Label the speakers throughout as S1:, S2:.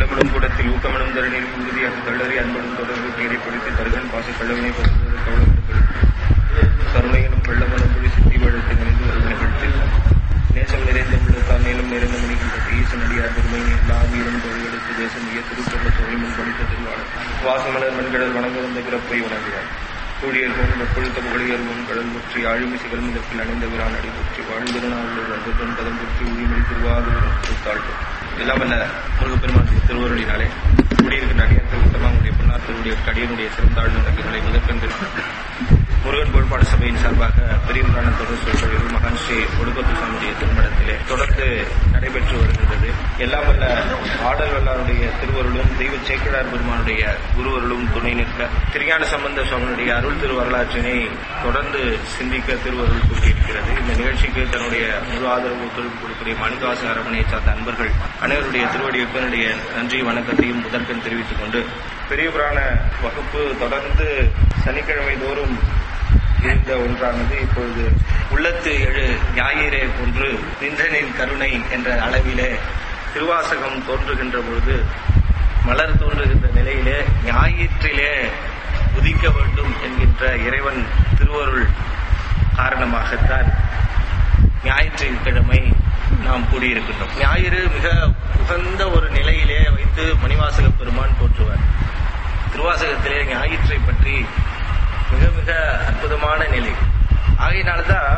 S1: உள்ளங்களும் கூடத்தில் ஊக்கமனும் தருணில் உறுதியாக கல்லறி அன்பனும் தொடர்பு கீரை பிடித்து தருகன் பாச கள்ளவினை கருணையனும் வெள்ளமனும் புலி சித்தி வழக்கு நினைந்து ஒரு நிகழ்த்தில் நேசம் நிறைந்த உள்ளத்தால் மேலும் நிறைந்த மணிகின்ற ஈசன் அடியார் பெருமை எல்லா வீரும் தொழில்களுக்கு தேசம் மிக திருத்தொள்ள தொழில் படித்த திருவாளர் வாசமலர் மண்கடல் வணங்க வந்த பிறப்பை வணங்குவார் கூடியர்கோன் வெப்பொழுத்த புகழியர்கோன் கடல் முற்றி ஆழிமி சிகல் முதற்கில் அணிந்த விரான் அடி முற்றி வாழ்ந்திருநாள் வந்ததன் பதம் புற்றி உரிமொழி திருவாரூர் திருத்தாழ்வு எல்லாம் அல்ல முருகப்பெருமான் திருவருளினாலே குடியிருக்கின்ற அடியார்கள் உத்தமாவுடைய பொன்னாத்தினுடைய அடியனுடைய சிறந்தாழ்ந்த நன்றிகளை முதற்கண்டு முருகன் கோட்பாடு சபையின் சார்பாக பெரிய புராண தொடர் சொற்பொழிவு மகான் ஸ்ரீ ஒடுக்கத்து சாமியுடைய திருமணத்திலே தொடர்ந்து நடைபெற்று வருகின்றது. எல்லாம் வல்ல ஆடல் வல்லாருடைய திருவருளும் தெய்வ சேக்கிழார் பெருமானுடைய குருவருளும் துணை நிற்க திருஞான சம்பந்த சுவாமியுடைய அருள் திரு வரலாற்றினை தொடர்ந்து சிந்திக்க திருவருள் கூட்டியிருக்கிறது. இந்த நிகழ்ச்சிக்கு தன்னுடைய முழு ஆதரவு ஒத்துழைப்பு கொடுக்கிற மாணிக்கவாச அரவணையை சார்ந்த அன்பர்கள் அனைவருடைய திருவடியப்பனுடைய நன்றி வணக்கத்தையும் முதற்கண் தெரிவித்துக் கொண்டு பெரிய புராண வகுப்பு தொடர்ந்து சனிக்கிழமை தோறும் இருந்த ஒன்றானது இப்பொழுது உள்ளத்து எழு ஞாயிறே போன்று நின்றனின் கருணை என்ற அளவிலே திருவாசகம் தோன்றுகின்ற பொழுது மலர் தோன்றுகின்ற நிலையிலே ஞாயிற்றிலே உதிக்க வேண்டும் என்கின்ற இறைவன் திருவருள் காரணமாகத்தான் ஞாயிற்றுக்கிழமை நாம் கூடியிருக்கின்றோம். ஞாயிறு மிக உகந்த ஒரு நிலையிலே வைத்து மணிவாசக பெருமான் போற்றுவார். திருவாசகத்திலே ஞாயிற்றை பற்றி மிக மிக அற்புதமான நிலை. ஆகையினால்தான்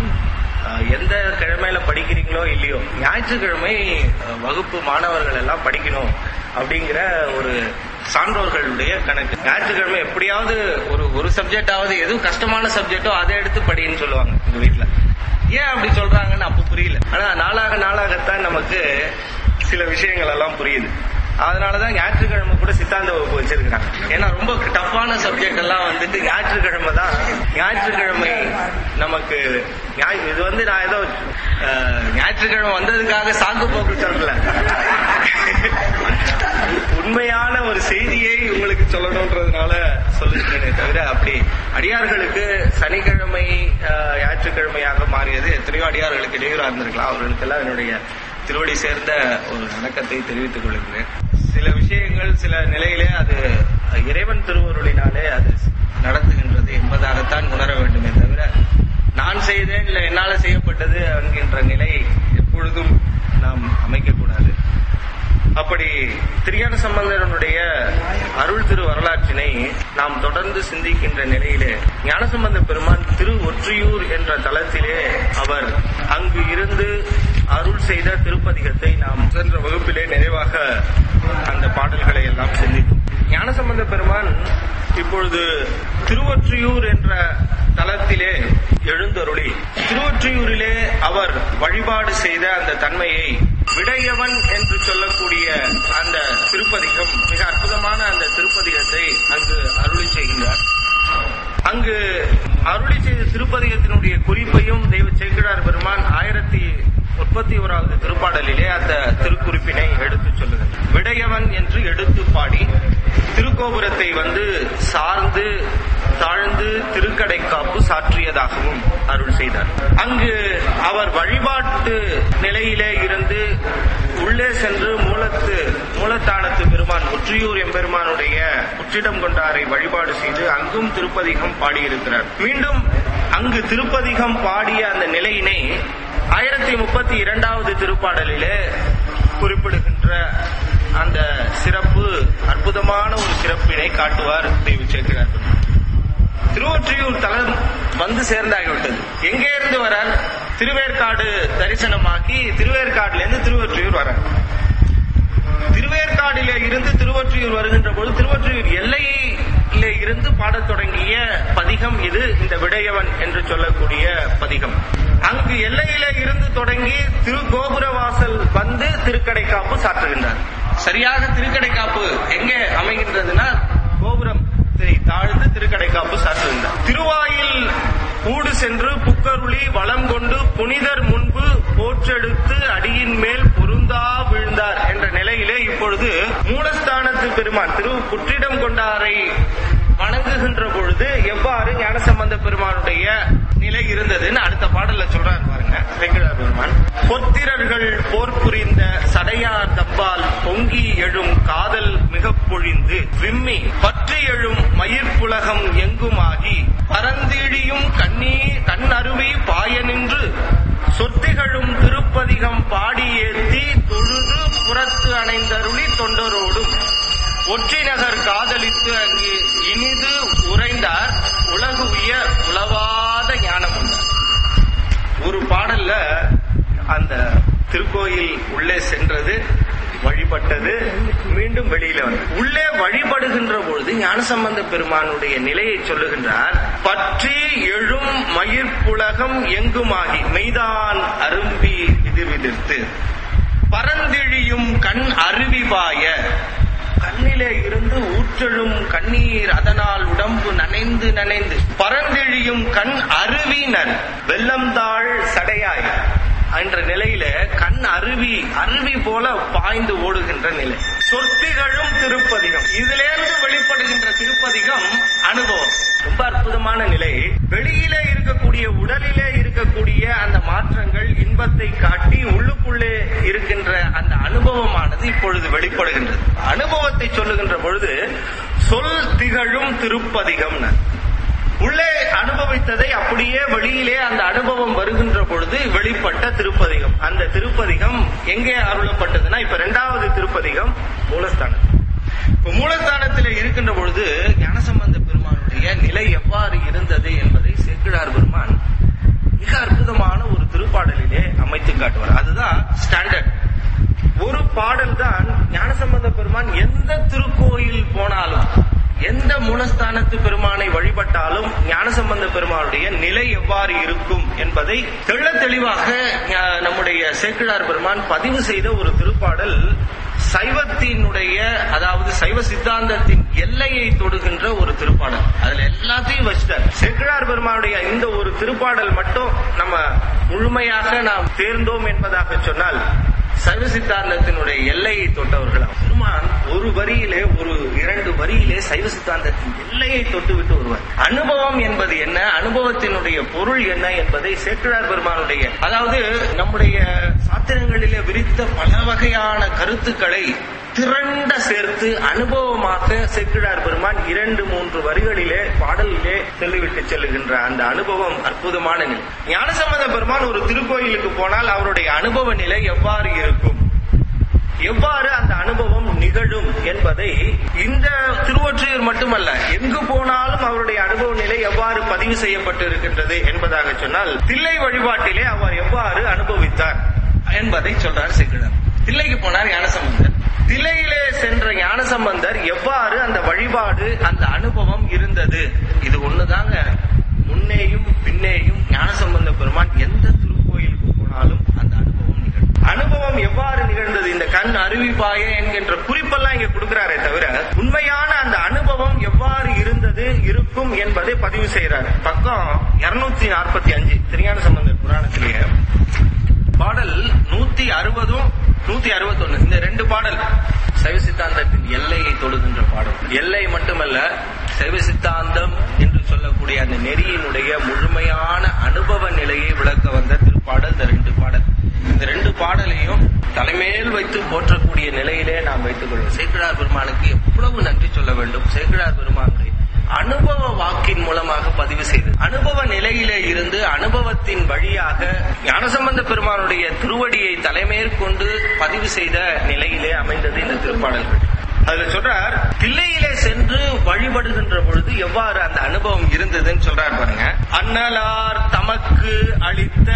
S1: எந்த கிழமையில படிக்கிறீங்களோ இல்லையோ ஞாயிற்றுக்கிழமை வகுப்பு மாணவர்கள் எல்லாம் படிக்கணும் அப்படிங்கிற ஒரு சான்றோர்களுடைய கணக்கு. ஞாயிற்றுக்கிழமை எப்படியாவது ஒரு சப்ஜெக்டாவது எதுவும் கஷ்டமான சப்ஜெக்டோ அதை எடுத்து படின்னு சொல்லுவாங்க எங்க வீட்டுல. ஏன் அப்படி சொல்றாங்கன்னு அப்ப புரியல. ஆனா நாளாகத்தான் நமக்கு சில விஷயங்கள் எல்லாம் புரியுது. அதனாலதான் ஞாயிற்றுக்கிழமை கூட சித்தாந்த வகுப்பு வச்சிருக்கிறாங்க. ஏன்னா ரொம்ப டஃப்பான சப்ஜெக்ட் எல்லாம் வந்துட்டு ஞாயிற்றுக்கிழமை தான். ஞாயிற்றுக்கிழமை நமக்கு இது நான் ஏதோ ஞாயிற்றுக்கிழமை வந்ததுக்காக சாக்கு போக்கு சொல்லல, உண்மையான ஒரு செய்தியை உங்களுக்கு சொல்லணும்ன்றதுனால சொல்லிருக்கேனே தவிர அப்படி அடியார்களுக்கு சனிக்கிழமை ஞாயிற்றுக்கிழமையாக மாறியது எத்தனையோ அடியார்களுக்கு இடையூறா இருந்திருக்கலாம். அவர்களுக்கெல்லாம் என்னுடைய திருவடி சேர்ந்த ஒரு வணக்கத்தை தெரிவித்துக் கொள்கிறேன். சில விஷயங்கள் சில நிலையிலே அது இறைவன் திருவருளினாலே அது நடத்துகின்றது என்பதாகத்தான் உணர வேண்டுமே தவிர நான் செய்தேன் இல்ல என்னால செய்யப்பட்டது என்கின்ற நிலை எப்பொழுதும் நாம் அமைக்கக்கூடாது. அப்படி திருஞான சம்பந்தனுடைய அருள் திரு வரலாற்றினை நாம் தொடர்ந்து சிந்திக்கின்ற நிலையிலே ஞானசம்பந்த பெருமான் திரு ஒற்றியூர் என்ற தலத்திலே அவர் அங்கு இருந்து அருள் செய்த திருப்பதிகத்தை நாம் சென்ற வகுப்பிலே நிறைவாக அந்த பாடல்களை எல்லாம் சிந்தித்தோம். ஞானசம்பந்த பெருமான் இப்பொழுது திருவொற்றியூர் என்ற தலத்திலே எழுந்தருளி திருவொற்றியூரிலே அவர் வழிபாடு செய்த அந்த தன்மையை விடையவன் என்று சொல்லக்கூடிய அந்த திருப்பதிகம் மிக அற்புதமான அந்த திருப்பதிகத்தை அங்கு அருளி செய்கின்றார். அங்கு அருளி செய்த திருப்பதிகத்தினுடைய குறிப்பையும் தெய்வ சேக்கிழார் பெருமான் 1031வது திருப்பாடலிலே அந்த திருக்குறிப்பினை எடுத்து சொல்லுகிறார். விடையவன் என்று எடுத்து பாடி திருக்கோபுரத்தை சார்ந்து தாழ்ந்து திருக்கடைக்காப்பு சாற்றியதாகவும் அருள் செய்தார். அங்கு அவர் வழிபாட்டு நிலையிலே இருந்து உள்ளே சென்று மூலத்தானத்து பெருமான் ஒற்றியூர் எம்பெருமானுடைய புற்றிடம் கொண்டாரை வழிபாடு செய்து அங்கும் திருப்பதிகம் பாடியிருக்கிறார். மீண்டும் அங்கு திருப்பதிகம் பாடிய அந்த நிலையினை 1032வது திருப்பாடலிலே குறிப்பிடுகின்ற அந்த சிறப்பு அற்புதமான ஒரு சிறப்பினை காட்டுவார் தெய்வ சேக்கிழார். திருவொற்றியூர் தலம் சேர்ந்தாகிவிட்டது. எங்கே இருந்து வரார்? திருவேற்காடு தரிசனமாக்கி திருவேற்காடுல இருந்து திருவொற்றியூர் வரார். திருவேற்காடிலே இருந்து திருவொற்றியூர் வருகின்ற போது திருவொற்றியூர் எல்லையிலே இருந்து பாடத் தொடங்கிய பதிகம் இது. இந்த விடையவன் என்று சொல்லக்கூடிய பதிகம் அங்கு எல்லையிலே இருந்து தொடங்கி திருக்கோபுர வாசல் திருக்கடைக்காப்பு சாற்றுகின்றார். சரியாக திருக்கடைக்காப்பு எங்கே அமைகின்றதுன்னா கோபுரம் தாழ்ந்து திருக்கடைக்காப்பு சாற்றுகின்றார். திருவாயில் ஊடு சென்று புக்கருளி வளம் கொண்டு புனிதர் முன்பு போற்றெடுத்து அடியின் மேல் பொருந்தா விழுந்தார் என்ற நிலையிலே இப்பொழுது மூலஸ்தானத்து பெருமான் திரு புற்றிடம் கொண்டாரை வணங்குகின்ற பொழுது எவ்வாறு ஞானசம்பந்த பெருமானுடைய நிலை இருந்ததுன்னு அடுத்த பாடல்ல சொல்றாரு பாருங்க. பாருங்க சேக்கிழார் பெருமான். பொத்திரர்கள் போர் புரிந்த சடையார் தப்பால் பொங்கி எழும் காதல் மிக பொழிந்து விம்மி பற்றி எழும் மயிர்ப்புலகம் எங்குமாகி பரந்திழியும் கண் அருவி பாய நின்று சொத்திகளும் திருப்பதிகம் பாடி ஏத்தி தொழுது புறத்து அணைந்தருளி தொண்டரோடும் ஒற்றி நகர் காதலித்து அங்கு இனிது உறைந்தார் உலகு உயர் உளவாத ஞானம். ஒரு பாடல்ல அந்த திருக்கோயில் உள்ளே சென்றது, வழிபட்டது, மீண்டும் வெளியில வந்து உள்ளே வழிபடுகின்ற பொழுது ஞானசம்பந்த பெருமானுடைய நிலையை சொல்லுகின்றார். பற்றி எழும் மயிர்ப்புலகம் எங்குமாகி மெய்தான் அரும்பி விதிர்விதிர்த்து பரந்திழியும் கண் அருவிபாய கண்ணிலே இருந்து ஊற்றெழும் கண்ணீர் அதனால் உடம்பு நனைந்து நனைந்து பரந்திழியும் கண் அருவினர் வெள்ளம்தாள் சடையாய் என்ற நிலையில கண் அருவி போல பாய்ந்து ஓடுகின்ற நிலை. சொற்பிகளும் திருப்பதிகம், இதிலிருந்து வெளிப்படுகின்ற திருப்பதிகம் அனுபவம். ரொம்ப அற்புதமான நிலை. வெளியிலே இருக்கக்கூடிய உடலிலே இருக்கக்கூடிய அந்த மாற்றங்கள் இன்பத்தை காட்டி உள்ளுக்குள்ளே இருக்கின்ற அந்த அனுபவமானது இப்பொழுது வெளிப்படுகின்றது. அனுபவத்தை சொல்லுகின்ற பொழுது சொல் திகழும் திருப்பதிகம். உள்ளே அனுபவித்ததை அப்படியே வெளியிலே அந்த அனுபவம் வருகின்ற பொழுது வெளிப்பட்ட திருப்பதிகம். அந்த திருப்பதிகம் எங்கே அருளப்பட்டதுன்னா இப்ப 2வது திருப்பதிகம் மூலஸ்தானம். இப்ப மூலஸ்தானத்தில் இருக்கின்ற பொழுது ஞானசம்பந்த பெருமானுடைய நிலை எவ்வாறு இருந்தது என்பதை சேக்கிழார் பெருமான் மிக அற்புதமான ஒரு திருப்பாடலிலே அமைத்து காட்டுவார். அதுதான் ஸ்டாண்டர்ட். ஒரு பாடல் தான் ஞானசம்பந்த பெருமான் எந்த திருக்கோயில் போனாலும் எந்த மூலஸ்தானத்து பெருமானை வழிபட்டாலும் ஞானசம்பந்த பெருமானுடைய நிலை எவ்வாறு இருக்கும் என்பதை தெள்ள தெளிவாக நம்முடைய சேக்கிழார் பெருமான் பதிவு செய்த ஒரு திருப்பாடல். சைவத்தினுடைய அதாவது சைவ சித்தாந்தத்தின் எல்லையை தொடுகின்ற ஒரு திருப்பாடல். அதுல எல்லாத்தையும் வச்சுட்டார். சேக்கிழார் பெருமானுடைய இந்த ஒரு திருப்பாடல் மட்டும் நம்ம முழுமையாக நாம் தேர்ந்தோம் என்பதாக சொன்னால் சைவ சித்தாந்தத்தினுடைய எல்லையை தொட்டவர்கள். பெருமான் ஒரு வரியிலே ஒரு 2 வரியிலே சைவ சித்தாந்தத்தின் எல்லையை தொட்டுவிட்டு வருவார். அனுபவம் என்பது என்ன, அனுபவத்தினுடைய பொருள் என்ன என்பதை சேக்கிழார் பெருமானுடைய அதாவது நம்முடைய சாத்திரங்களிலே விரித்த பல வகையான கருத்துக்களை திரண்ட சேர்த்து அனுபவமாக சேக்கிழார் பெருமான் 2-3 வரிகளிலே பாடலிலே சொல்லிவிட்டு செல்லுகின்ற அந்த அனுபவம் அற்புதமான நிலை. ஞானசம்பந்த பெருமான் ஒரு திருக்கோயிலுக்கு போனால் அவருடைய அனுபவ நிலை எவ்வாறு இருக்கும், எவ்வாறு அந்த அனுபவம் நிகழும் என்பதை இந்த திருவொற்றியூர் மட்டுமல்ல எங்கு போனாலும் அவருடைய அனுபவ நிலை எவ்வாறு பதிவு செய்யப்பட்டு இருக்கின்றது என்பதாக சொன்னால் தில்லை வழிபாட்டிலே அவர் எவ்வாறு அனுபவித்தார் என்பதை சொல்றார் சேக்கிழார். தில்லைக்கு போனார் ஞானசம்பந்தர். தில்லையிலே சென்ற ஞானசம்பந்தர் எவ்வாறு அந்த வழிபாடு அந்த அனுபவம் இருந்தது, இது ஒண்ணுதாங்க. முன்னேயும் பின்னேயும் ஞானசம்பந்த பெருமான் எந்த திருக்கோயிலுக்கு போனாலும் அந்த அனுபவம் நிகழும். அனுபவம் எவ்வாறு நிகழ்ந்தது, இந்த கண் அருவிபாய என்கின்ற குறிப்பெல்லாம் இங்க கொடுக்கிறாரே தவிர உண்மையான அந்த அனுபவம் எவ்வாறு இருந்தது இருக்கும் என்பதை பதிவு செய்யறாரு. பக்கம் 245 திருஞான சம்பந்தர் புராணத்திலேயே பாடல் 160 161 இந்த 2 பாடல் சைவ சித்தாந்தத்தின் எல்லையை தொடுகின்ற பாடல். எல்லை மட்டுமல்ல, சைவ சித்தாந்தம் என்று சொல்லக்கூடிய அந்த நெறியினுடைய முழுமையான அனுபவ நிலையை விளக்க வந்த திருப்பாடல் இந்த 2 பாடல். இந்த 2 பாடலையும் தலைமையில் வைத்து போற்றக்கூடிய நிலையிலே நாம் வைத்துக் கொள்வோம். சேக்கிழார் பெருமானுக்கு எவ்வளவு நன்றி சொல்ல வேண்டும். சேக்கிழார் பெருமானுடைய அனுபவ வாக்கின் மூலமாக பதிவு செய்தது. அனுபவ நிலையிலே இருந்து அனுபவத்தின் வழியாக ஞானசம்பந்த பெருமானுடைய திருவடியை தலைமேற்கொண்டு பதிவு செய்த நிலையிலே அமைந்தது இந்த திருப்பாடல்கள். அதுல சொல்றார், தில்லையிலே சென்று வழிபடுகின்ற பொழுது எவ்வாறு அந்த அனுபவம் இருந்ததுன்னு சொல்றார் பாருங்க. அன்னலார் தமக்கு அளித்த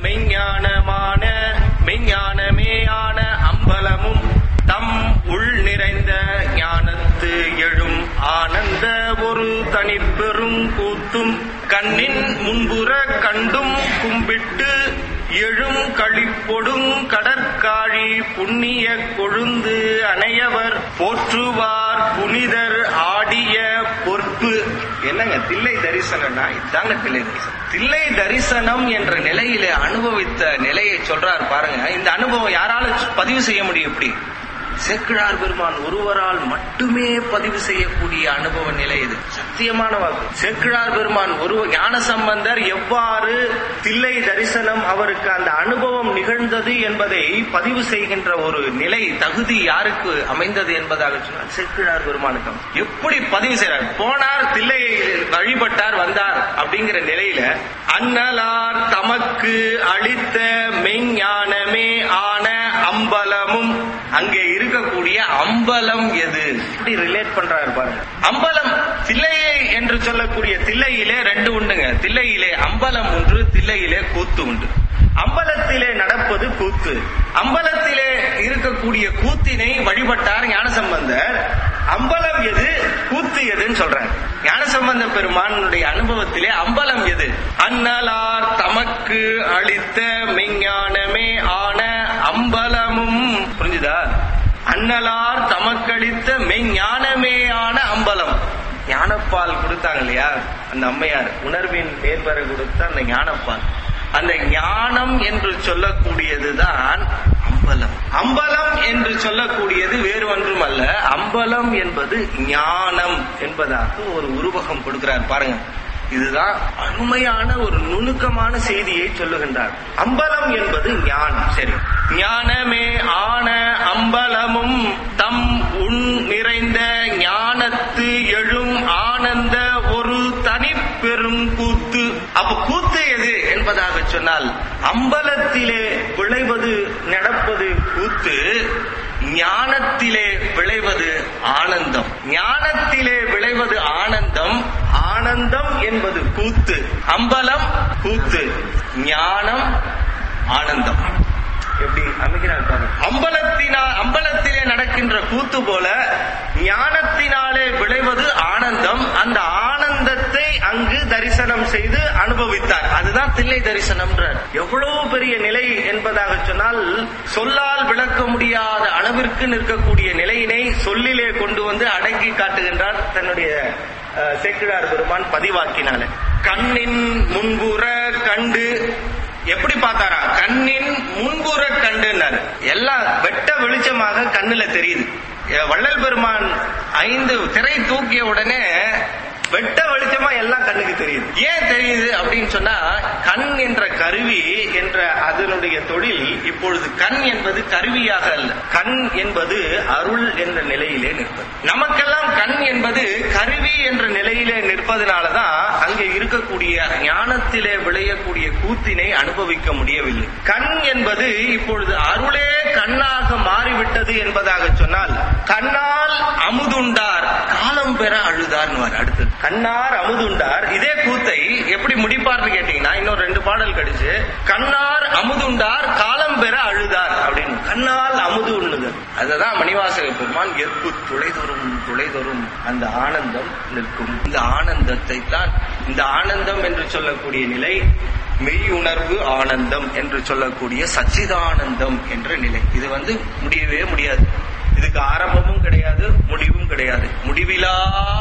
S1: மெய்ஞானமேயான அம்பலமும் தம் உள் நிறைந்த ஞானத்து எழும் ஆனந்த ஒரு தனிப்பெரும் கூத்தும் கண்ணின் முன்புற கண்டும் கும்பிட்டு எழும் களிப்பொடும் கடற்காழி புண்ணிய கொழுந்து அணையவர் போற்றுவார் புனிதர் ஆடிய பொற்பு. என்னங்க தில்லை தரிசனம்னா இதுதாங்க தில்லை தரிசனம். தில்லை தரிசனம் என்ற நிலையில அனுபவித்த நிலையை சொல்றார் பாருங்க. இந்த அனுபவம் யாரால பதிவு செய்ய முடியும்? எப்படி? சேக்கிழார் பெருமான் ஒருவரால் மட்டுமே பதிவு செய்யக்கூடிய அனுபவ நிலை இது. சத்தியமான வாக்கு. சேக்கிழார் பெருமான் ஞானசம்பந்தர் எவ்வாறு தில்லை தரிசனம் அவருக்கு அந்த அனுபவம் நிகழ்ந்தது என்பதை பதிவு செய்கின்ற ஒரு நிலை தகுதி யாருக்கு அமைந்தது என்பதாக சொன்னால் சேக்கிழார் பெருமானுக்கு. எப்படி பதிவு செய்றார்? போனார், தில்லையை வழிபட்டார், வந்தார் அப்படிங்கிற நிலையில அன்னலார் தமக்கு அளித்த மெஞ்ஞானமே ஆன அம்பலமும், அங்கே இருக்கக்கூடிய அம்பலம் எது? இப்படி ரிலேட் பண்றாரு பாருங்க. அம்பலம் தில்லையை என்று சொல்லக்கூடிய தில்லையிலே ரெண்டு உண்டுங்க. தில்லையிலே அம்பலம் ஒன்று, தில்லையிலே கூத்து உண்டு. அம்பலத்திலே நடப்பது கூத்து. அம்பலத்திலே இருக்கக்கூடிய கூத்தினை வழிபட்டார் ஞானசம்பந்தர். அம்பலம் எது, கூத்து எதுன்னு சொல்றாங்க. ஞானசம்பந்த பெருமானுடைய அனுபவத்திலே அம்பலம் எது? அன்னலார் தமக்கு அளித்த மெஞ்ஞானமே ஆன அம்பலமும். புரிஞ்சுதா? அன்னலார் தமக்களித்த மெஞ்ஞானமே ஆன அம்பலம். ஞானப்பால் கொடுத்தாங்க இல்லையா அந்த அம்மையார், உணர்வின் மேற்பெற கொடுத்த அந்த ஞானப்பால், அந்த ஞானம் என்று சொல்லக்கூடியதுதான் அம்பலம். அம்பலம் என்று சொல்லக்கூடியது வேறு ஒன்றும் அல்ல. அம்பலம் என்பது ஞானம் என்பதாக ஒரு உருவகம் கொடுக்கிறார் பாருங்க. இதுதான் அருமையான ஒரு நுணுக்கமான செய்தியை சொல்லுகின்றார். அம்பலம் என்பது ஞானம். சரி, ஞானமே ஆன அம்பலமும் தம் உன் நிறைந்த ஞானத்து எழும் ஆனந்த ஒரு தனி பெரும் கூத்து. அப்ப கூத்து எது என்பதாக சொன்னால் அம்பலத்திலே விளைவது நடப்பது கூத்து, ஞானத்திலே விளைவது ஆனந்தம். ஞானத்திலே விளைவது ஆனந்தம், ஆனந்தம் என்பது கூத்து. அம்பலம் கூத்து, ஞானம் ஆனந்தம். எப்படி அமைக்கிறார் பாருங்க. அம்பலத்திலே நடக்கின்ற கூத்து போல ஞானத்தினாலே விளைவது ஆனந்தம். அந்த ஆனந்தத்தை அங்கு தரிசனம் செய்து அனுபவித்தார். அதுதான் தில்லை தரிசனம். எவ்வளவு பெரிய நிலை என்பதாக சொன்னால் சொல்லால் விளக்க முடியாத அளவிற்கு நிற்கக்கூடிய நிலையினை சொல்லிலே கொண்டு வந்து அடங்கி காட்டுகின்றார் தன்னுடைய சேக்கிழார் பெருமான் பதிவாக்கினால. கண்ணின் முன்புற கண்டு எப்படி பார்த்தாரா? கண்ணின் முன்புற கண்டுனாரு. எல்லாம் வெட்ட வெளிச்சமாக கண்ணுல தெரியுது. வள்ளல் பெருமான் 5 திரை தூக்கிய உடனே வெட்ட வெளிச்சமா எல்லாம் கண்ணுக்கு தெரியுது. ஏன் தெரியுது அப்படின்னு சொன்னா, கண் என்ற கருவி என்ற அதனுடைய தொழில் இப்பொழுது கண் என்பது கருவியாக அல்ல, கண் என்பது அருள் என்ற நிலையிலே நிற்பது. நமக்கெல்லாம் கண் என்பது கருவி என்ற நிலையிலே நிற்பதனாலதான் அங்கே இருக்கக்கூடிய ஞானத்திலே விளையக்கூடிய கூத்தினை அனுபவிக்க முடியவில்லை. கண் என்பது இப்பொழுது அருளே கண்ணாக மாறிவிட்டது என்பதாக சொன்னால், கண்ணால் அமுதுண்டார் காலம் பெற அழுதார். அடுத்தது கண்ணார் அமுதுண்டார். இதே கூத்தை எப்படி முடிப்பார்னு கேட்டீங்கன்னா, இன்னொரு 2 பாடல் கடிச்சு கண்ணார் அமுதுண்டார் காலம் பெற அழுதார் அப்படின்னு. கண்ணால் அமுது உண்ணுதல், அதுதான் மணிவாசக பெருமான் எற்பு துளைதொரும் அந்த ஆனந்தம் நிற்கும். இந்த ஆனந்தத்தை தான், இந்த ஆனந்தம் என்று சொல்லக்கூடிய நிலை மெய் உணர்வு ஆனந்தம் என்று சொல்லக்கூடிய சச்சிதானந்தம் என்ற நிலை. இது முடியவே முடியாது. இதுக்கு ஆரம்பமும் கிடையாது, முடிவும் கிடையாது. முடிவிலா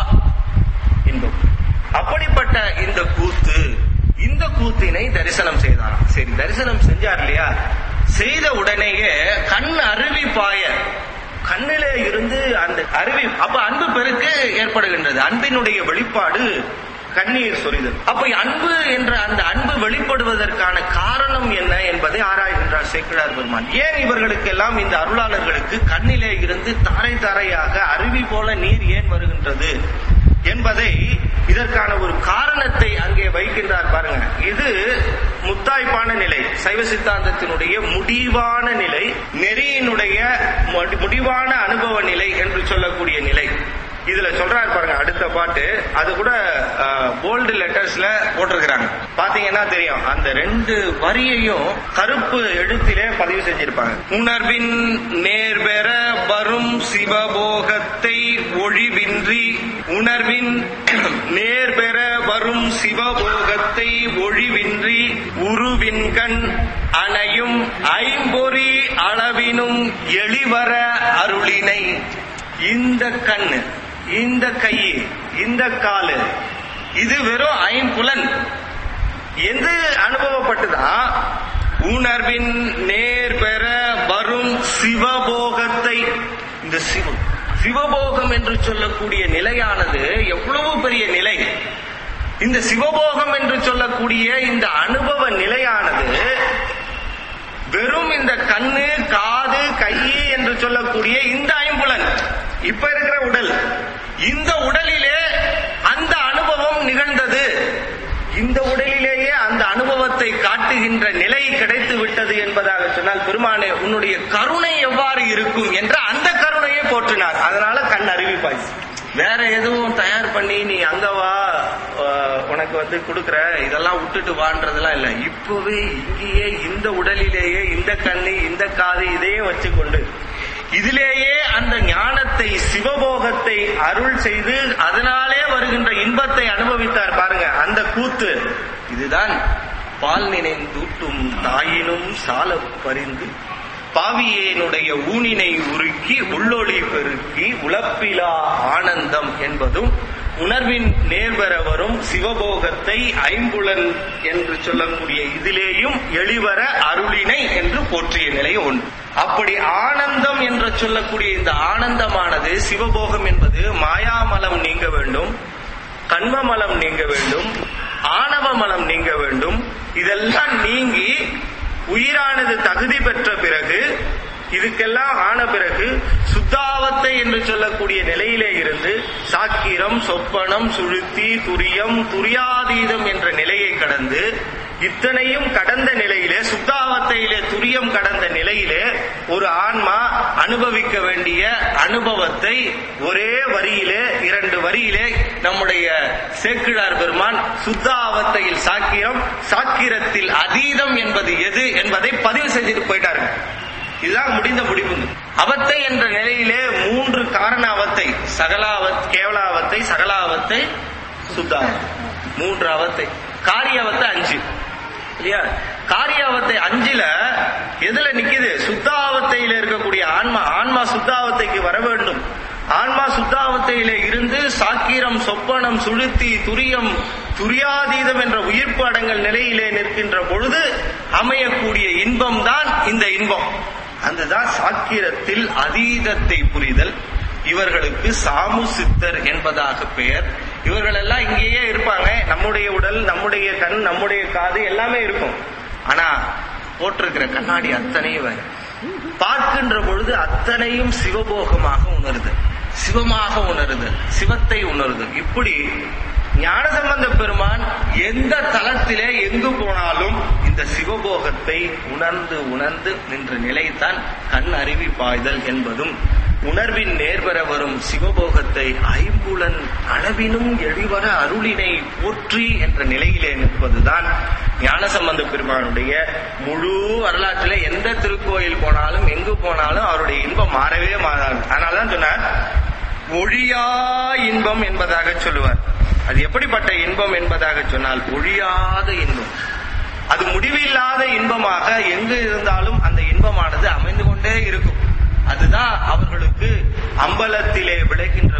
S1: இன்பம். அப்படிப்பட்ட இந்த கூத்து, இந்த கூத்தினை தரிசனம் செய்தாராம். சரி, தரிசனம் செஞ்சார் இல்லையா? செய்த உடனேயே கண் அருவி பாய, கண்ணிலே இருந்து அந்த அருவி, அப்ப அன்பு பெருக்கு ஏற்படுகின்றது. அன்பினுடைய வெளிப்பாடு கண்ணீர் சொரிதல். அப்ப அன்பு என்ற அந்த அன்பு வெளிப்படுவதற்கான காரணம் என்ன என்பதை ஆராய்கின்றார் சேக்கிழார் பெருமான். ஏன் இவர்களுக்கெல்லாம், இந்த அருளாளர்களுக்கு கண்ணிலே இருந்து தாரை தாரையாக அருவி போல நீர் ஏன் வருகின்றது என்பதை, இதற்கான ஒரு காரணத்தை அங்கே வைக்கின்றார் பாருங்க. இது முத்தாய்ப்பான நிலை, சைவ சித்தாந்தத்தினுடைய முடிவான நிலை, நெறியினுடைய முடிவான அனுபவ நிலை என்று சொல்லக்கூடிய நிலை. இதுல சொல்றாரு பாருங்க, அடுத்த பாட்டு. அது கூட போல்டு லெட்டர்ஸ்ல போட்டிருக்கிறாங்க. பாத்தீங்கன்னா தெரியும், அந்த 2 வரியையும் கருப்பு எழுத்திலே பதிவு செஞ்சிருப்பாங்க. உணர்வின் நேர்பெற வரும் சிவபோகத்தை ஒழிவின்றி, உணர்வின் நேர்பெற வரும் சிவபோகத்தை ஒழிவின்றி உருவின்கண் அணையும் ஐம்பொறி அளவினும் எளிவர அருளினை. இந்த கண்ணு, இந்த கை, இந்த காலு, இது வெறும் 5 புலன். எது அனுபவப்பட்டுதான் உணர்வின் நேர் பெற வரும் சிவபோகத்தை. இந்த சிவபோகம் என்று சொல்லக்கூடிய நிலையானது எவ்வளவு பெரிய நிலை. இந்த சிவபோகம் என்று சொல்லக்கூடிய இந்த அனுபவ நிலையானது வெறும் இந்த கண்ணு, காது, கை என்று சொல்லக்கூடிய இந்த ஐம்புலன், இப்ப இருக்கிற உடல், இந்த உடலிலே அந்த அனுபவம் நிகழ்ந்தது, இந்த உடலிலேயே அந்த அனுபவத்தை காட்டுகின்ற நிலை கிடைத்து விட்டது என்பதாக சொன்னால், பெருமானே உன்னுடைய கருணை எவ்வாறு இருக்கும் என்ற அந்த கருணையை போற்றினார். அதனால கண் அறிவிப்பாய். வேற எதுவும் தயார் பண்ணி நீ அங்கவா உனக்கு கொடுக்கற இதெல்லாம் விட்டுட்டு வான்றதெல்லாம் இல்ல. இப்பவே இங்கேயே இந்த உடலிலேயே இந்த கண்ணு, இந்த காது, இதையே வச்சுக்கொண்டு இதிலேயே அந்த ஞானத்தை, சிவபோகத்தை அருள் செய்து அதனாலே வருகின்ற இன்பத்தை அனுபவித்தார். பாருங்க அந்த கூத்து. இதுதான் பால் நினைந்தூட்டும் தாயினும் சால பறிந்து பாவியேனுடைய ஊனினை உருக்கி உள்ளொளி பெருக்கி உழப்பிலா ஆனந்தம் என்பதும் உணர்வின் நேர்வர வரும் சிவபோகத்தை ஐம்புலன் என்று சொல்லக்கூடிய இதிலேயும் எளிவர அருளினை என்று போற்றிய நிலை ஒன்று. அப்படி ஆனந்தம் என்று சொல்லக்கூடிய இந்த ஆனந்தமானது, சிவபோகம் என்பது மாயாமலம் நீங்க வேண்டும், கண்மமலம் நீங்க வேண்டும், ஆணவ மலம் நீங்க வேண்டும். இதெல்லாம் நீங்கி உயிரானது தகுதி பெற்ற பிறகு, இதுக்கெல்லாம் ஆன பிறகு சுத்தாவத்தை என்று சொல்லக்கூடிய நிலையிலே இருந்து சாக்கிரம், சொப்பனம், சுழுத்தி, துரியம், துரியாதீதம் என்ற நிலையை கடந்து இத்தனையும் கடந்த நிலையிலே, சுத்தாவத்தையிலே துரியம் கடந்த நிலையிலே ஒரு ஆன்மா அனுபவிக்க வேண்டிய அனுபவத்தை ஒரே வரியிலே, 2 வரியிலே நம்முடைய சேக்கிழார் பெருமான் சுத்தாவத்தையில் சாக்கிரம், சாக்கிரத்தில் அதீதம் என்பது எது என்பதை பதிவு செஞ்சுட்டு போயிட்டாரு. இதுதான் முடிந்த முடிவு. அவத்தை என்ற நிலையிலே 3 காரண அவத்தை, சகலாவத், கேவலாவத்தை, சகலாவத்தை, சுத்தாவத்தை, 3 அவத்தை. காரியவத்தை 5 இல்லையா? காரியாவத்தை 5ல எதுல நிக்குது? சுத்தாவத்தையில இருக்கக்கூடிய ஆன்மா சுத்தாவத்தைக்கு வர வேண்டும். ஆன்மா சுத்தாவத்தையிலே இருந்து சாக்கிரம், சொப்பனம், சுழுத்தி, துரியம், துரியாதீதம் என்ற உயிர்ப்பு அடங்கல் நிலையிலே நிற்கின்ற பொழுது அமையக்கூடிய இன்பம் தான் இந்த இன்பம். அதுதான் சாக்கிரத்தில் அதீதத்தை புரிதல். இவர்களுக்கு சாமு சித்தர் என்பதாக பெயர். இவர்கள் எல்லாம் இங்கேயே இருப்பாங்க. நம்முடைய உடல், நம்முடைய கண், நம்முடைய காது எல்லாமே இருக்கும். ஆனா போட்டிருக்கிற கண்ணாடி அத்தனையும் வேற. பார்க்கின்ற பொழுது அத்தனையும் சிவபோகமாக உணருது, சிவமாக உணருது, சிவத்தை உணருது. இப்படி ஞானசம்பந்த பெருமான் எந்த தளத்திலே எங்கு போனாலும் இந்த சிவபோகத்தை உணர்ந்து உணர்ந்து நின்ற நிலைத்தான் கண் அறிவி பாய்தல் என்பதும், உணர்வின் நேர்வர வரும் சிவபோகத்தை ஐம்புலன் அளவினும் எளிவர அருளினை போற்றி என்ற நிலையிலே நிற்பதுதான் ஞானசம்பந்த பெருமானுடைய முழு வரலாற்றிலே. எந்த திருக்கோயில் போனாலும் எங்கு போனாலும் அவருடைய இன்பம் மாறவே மாறாது. அதனாலதான் சொன்னார் ஒழியா இன்பம் என்பதாக சொல்லுவார். அது எப்படிப்பட்ட இன்பம் என்பதாக சொன்னால், ஒழியாத இன்பம். அது முடிவில்லாத இன்பமாக எங்கு இருந்தாலும் அந்த இன்பமானது அமைந்து கொண்டே இருக்கும். அதுதான் அவர்களுக்கு அம்பலத்திலே விளைகின்ற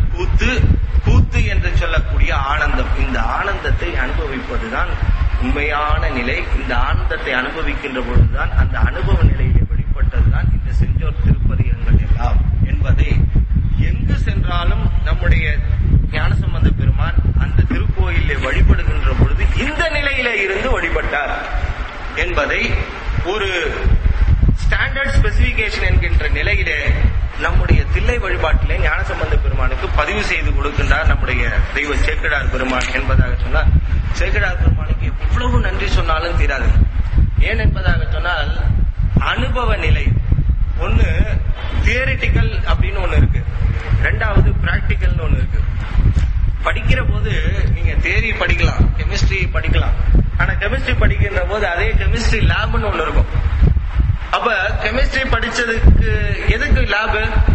S1: கூத்து என்று சொல்லக்கூடிய ஆனந்தம். இந்த ஆனந்தத்தை அனுபவிப்பதுதான் உண்மையான நிலை. இந்த ஆனந்தத்தை அனுபவிக்கின்ற பொழுதுதான் அந்த அனுபவ நிலையிலே வெளிப்பட்டதுதான் இந்த செஞ்சோர் திருப்பதிகங்கள் எல்லாம் என்பதை எங்கு சென்றாலும் நம்முடைய ஞானசம்பந்த பெருமான் அந்த திருக்கோயிலே வழிபடுகின்ற பொழுது இந்த நிலையில இருந்து வழிபட்டார் என்பதை ஒரு ஸ்டாண்டர்ட் ஸ்பெசிபிகேஷன் என்கின்ற நிலையிலே நம்முடைய தில்லை வழிபாட்டிலே ஞானசம்பந்த பெருமானுக்கு பதிவு செய்து கொடுக்கின்றார் நம்முடைய தெய்வ சேக்கிழார் பெருமான் என்பதாக சொன்னார். சேக்கிழார் பெருமானுக்கு எவ்வளவு நன்றி சொன்னாலும் தீராது. ஏன் என்பதாக சொன்னால், அனுபவ நிலை ஒண்ணு தியரிட்டிக்கல் அப்படின்னு ஒண்ணு இருக்கு, 2வது பிராக்டிக்கல்னு ஒண்ணு இருக்கு. படிக்கிற போது நீங்க தியரி படிக்கலாம், கெமிஸ்ட்ரி படிக்கலாம். ஆனா கெமிஸ்ட்ரி படிக்கின்ற போது அதே கெமிஸ்ட்ரி லேப்னு ஒண்ணு இருக்கும். அப்ப கெமிஸ்ட்ரி படிச்சதுக்கு எதுக்கு லேப்?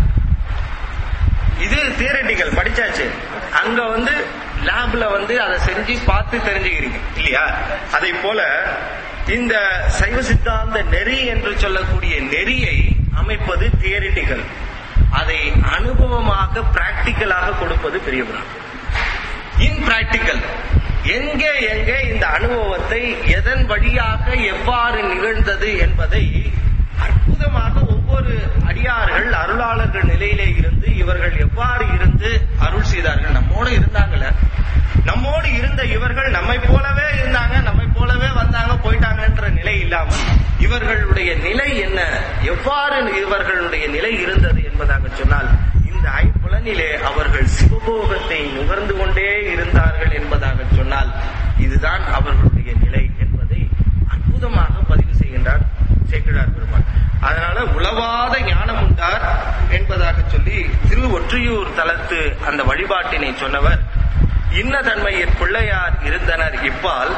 S1: இது தியரிட்டிக்கல் படிச்சாச்சு, அங்க லேப்ல அதை செஞ்சு பார்த்து தெரிஞ்சுக்கிறீங்க இல்லையா? அதை போல இந்த சைவ சித்தாந்த நெறி என்று சொல்லக்கூடிய நெறியை அமைப்பது தியரிட்டிக்கல், அதை அனுபவமாக பிராக்டிக்கலாக கொடுப்பது பெரிய பிராப்தம். இன்பிராக்டிக்கல் எங்கே இந்த அனுபவத்தை எதன் வழியாக எவ்வாறு நிகழ்ந்தது என்பதை அற்புதமாக ஒவ்வொரு அடியார்கள் அருளாளர்கள் நிலையிலே இருந்து இவர்கள் எவ்வாறு இருந்து அருள் செய்தார்கள். நம்மோடு இருந்தாங்கல்ல, நம்மோடு இருந்த இவர்கள் நம்மை போலவே இருந்தாங்க, நம்மை போலவே வந்தாங்க போயிட்டாங்கன்ற நிலை இல்லாமல் இவர்களுடைய நிலை என்ன, எவ்வாறு இவர்களுடைய நிலை இருந்தது என்பதாக சொன்னால், இந்த ஐம்புலனிலே அவர்கள் சிவபோகத்தை நுகர்ந்து கொண்டே இருந்தார்கள் என்பதாக சொன்னால் இதுதான் அவர்களுடைய நிலை என்பதை அற்புதமாக பதிவு செய்கின்றார் சேக்கிழார் பெருமான். அதனால உளவாத ஞானம் உண்டார் என்பதாக சொல்லி திரு ஒற்றியூர் தலத்து அந்த வழிபாட்டினை சொன்னவர், இன்ன தன்மையில் பிள்ளையார் இருந்தனர் இப்பால்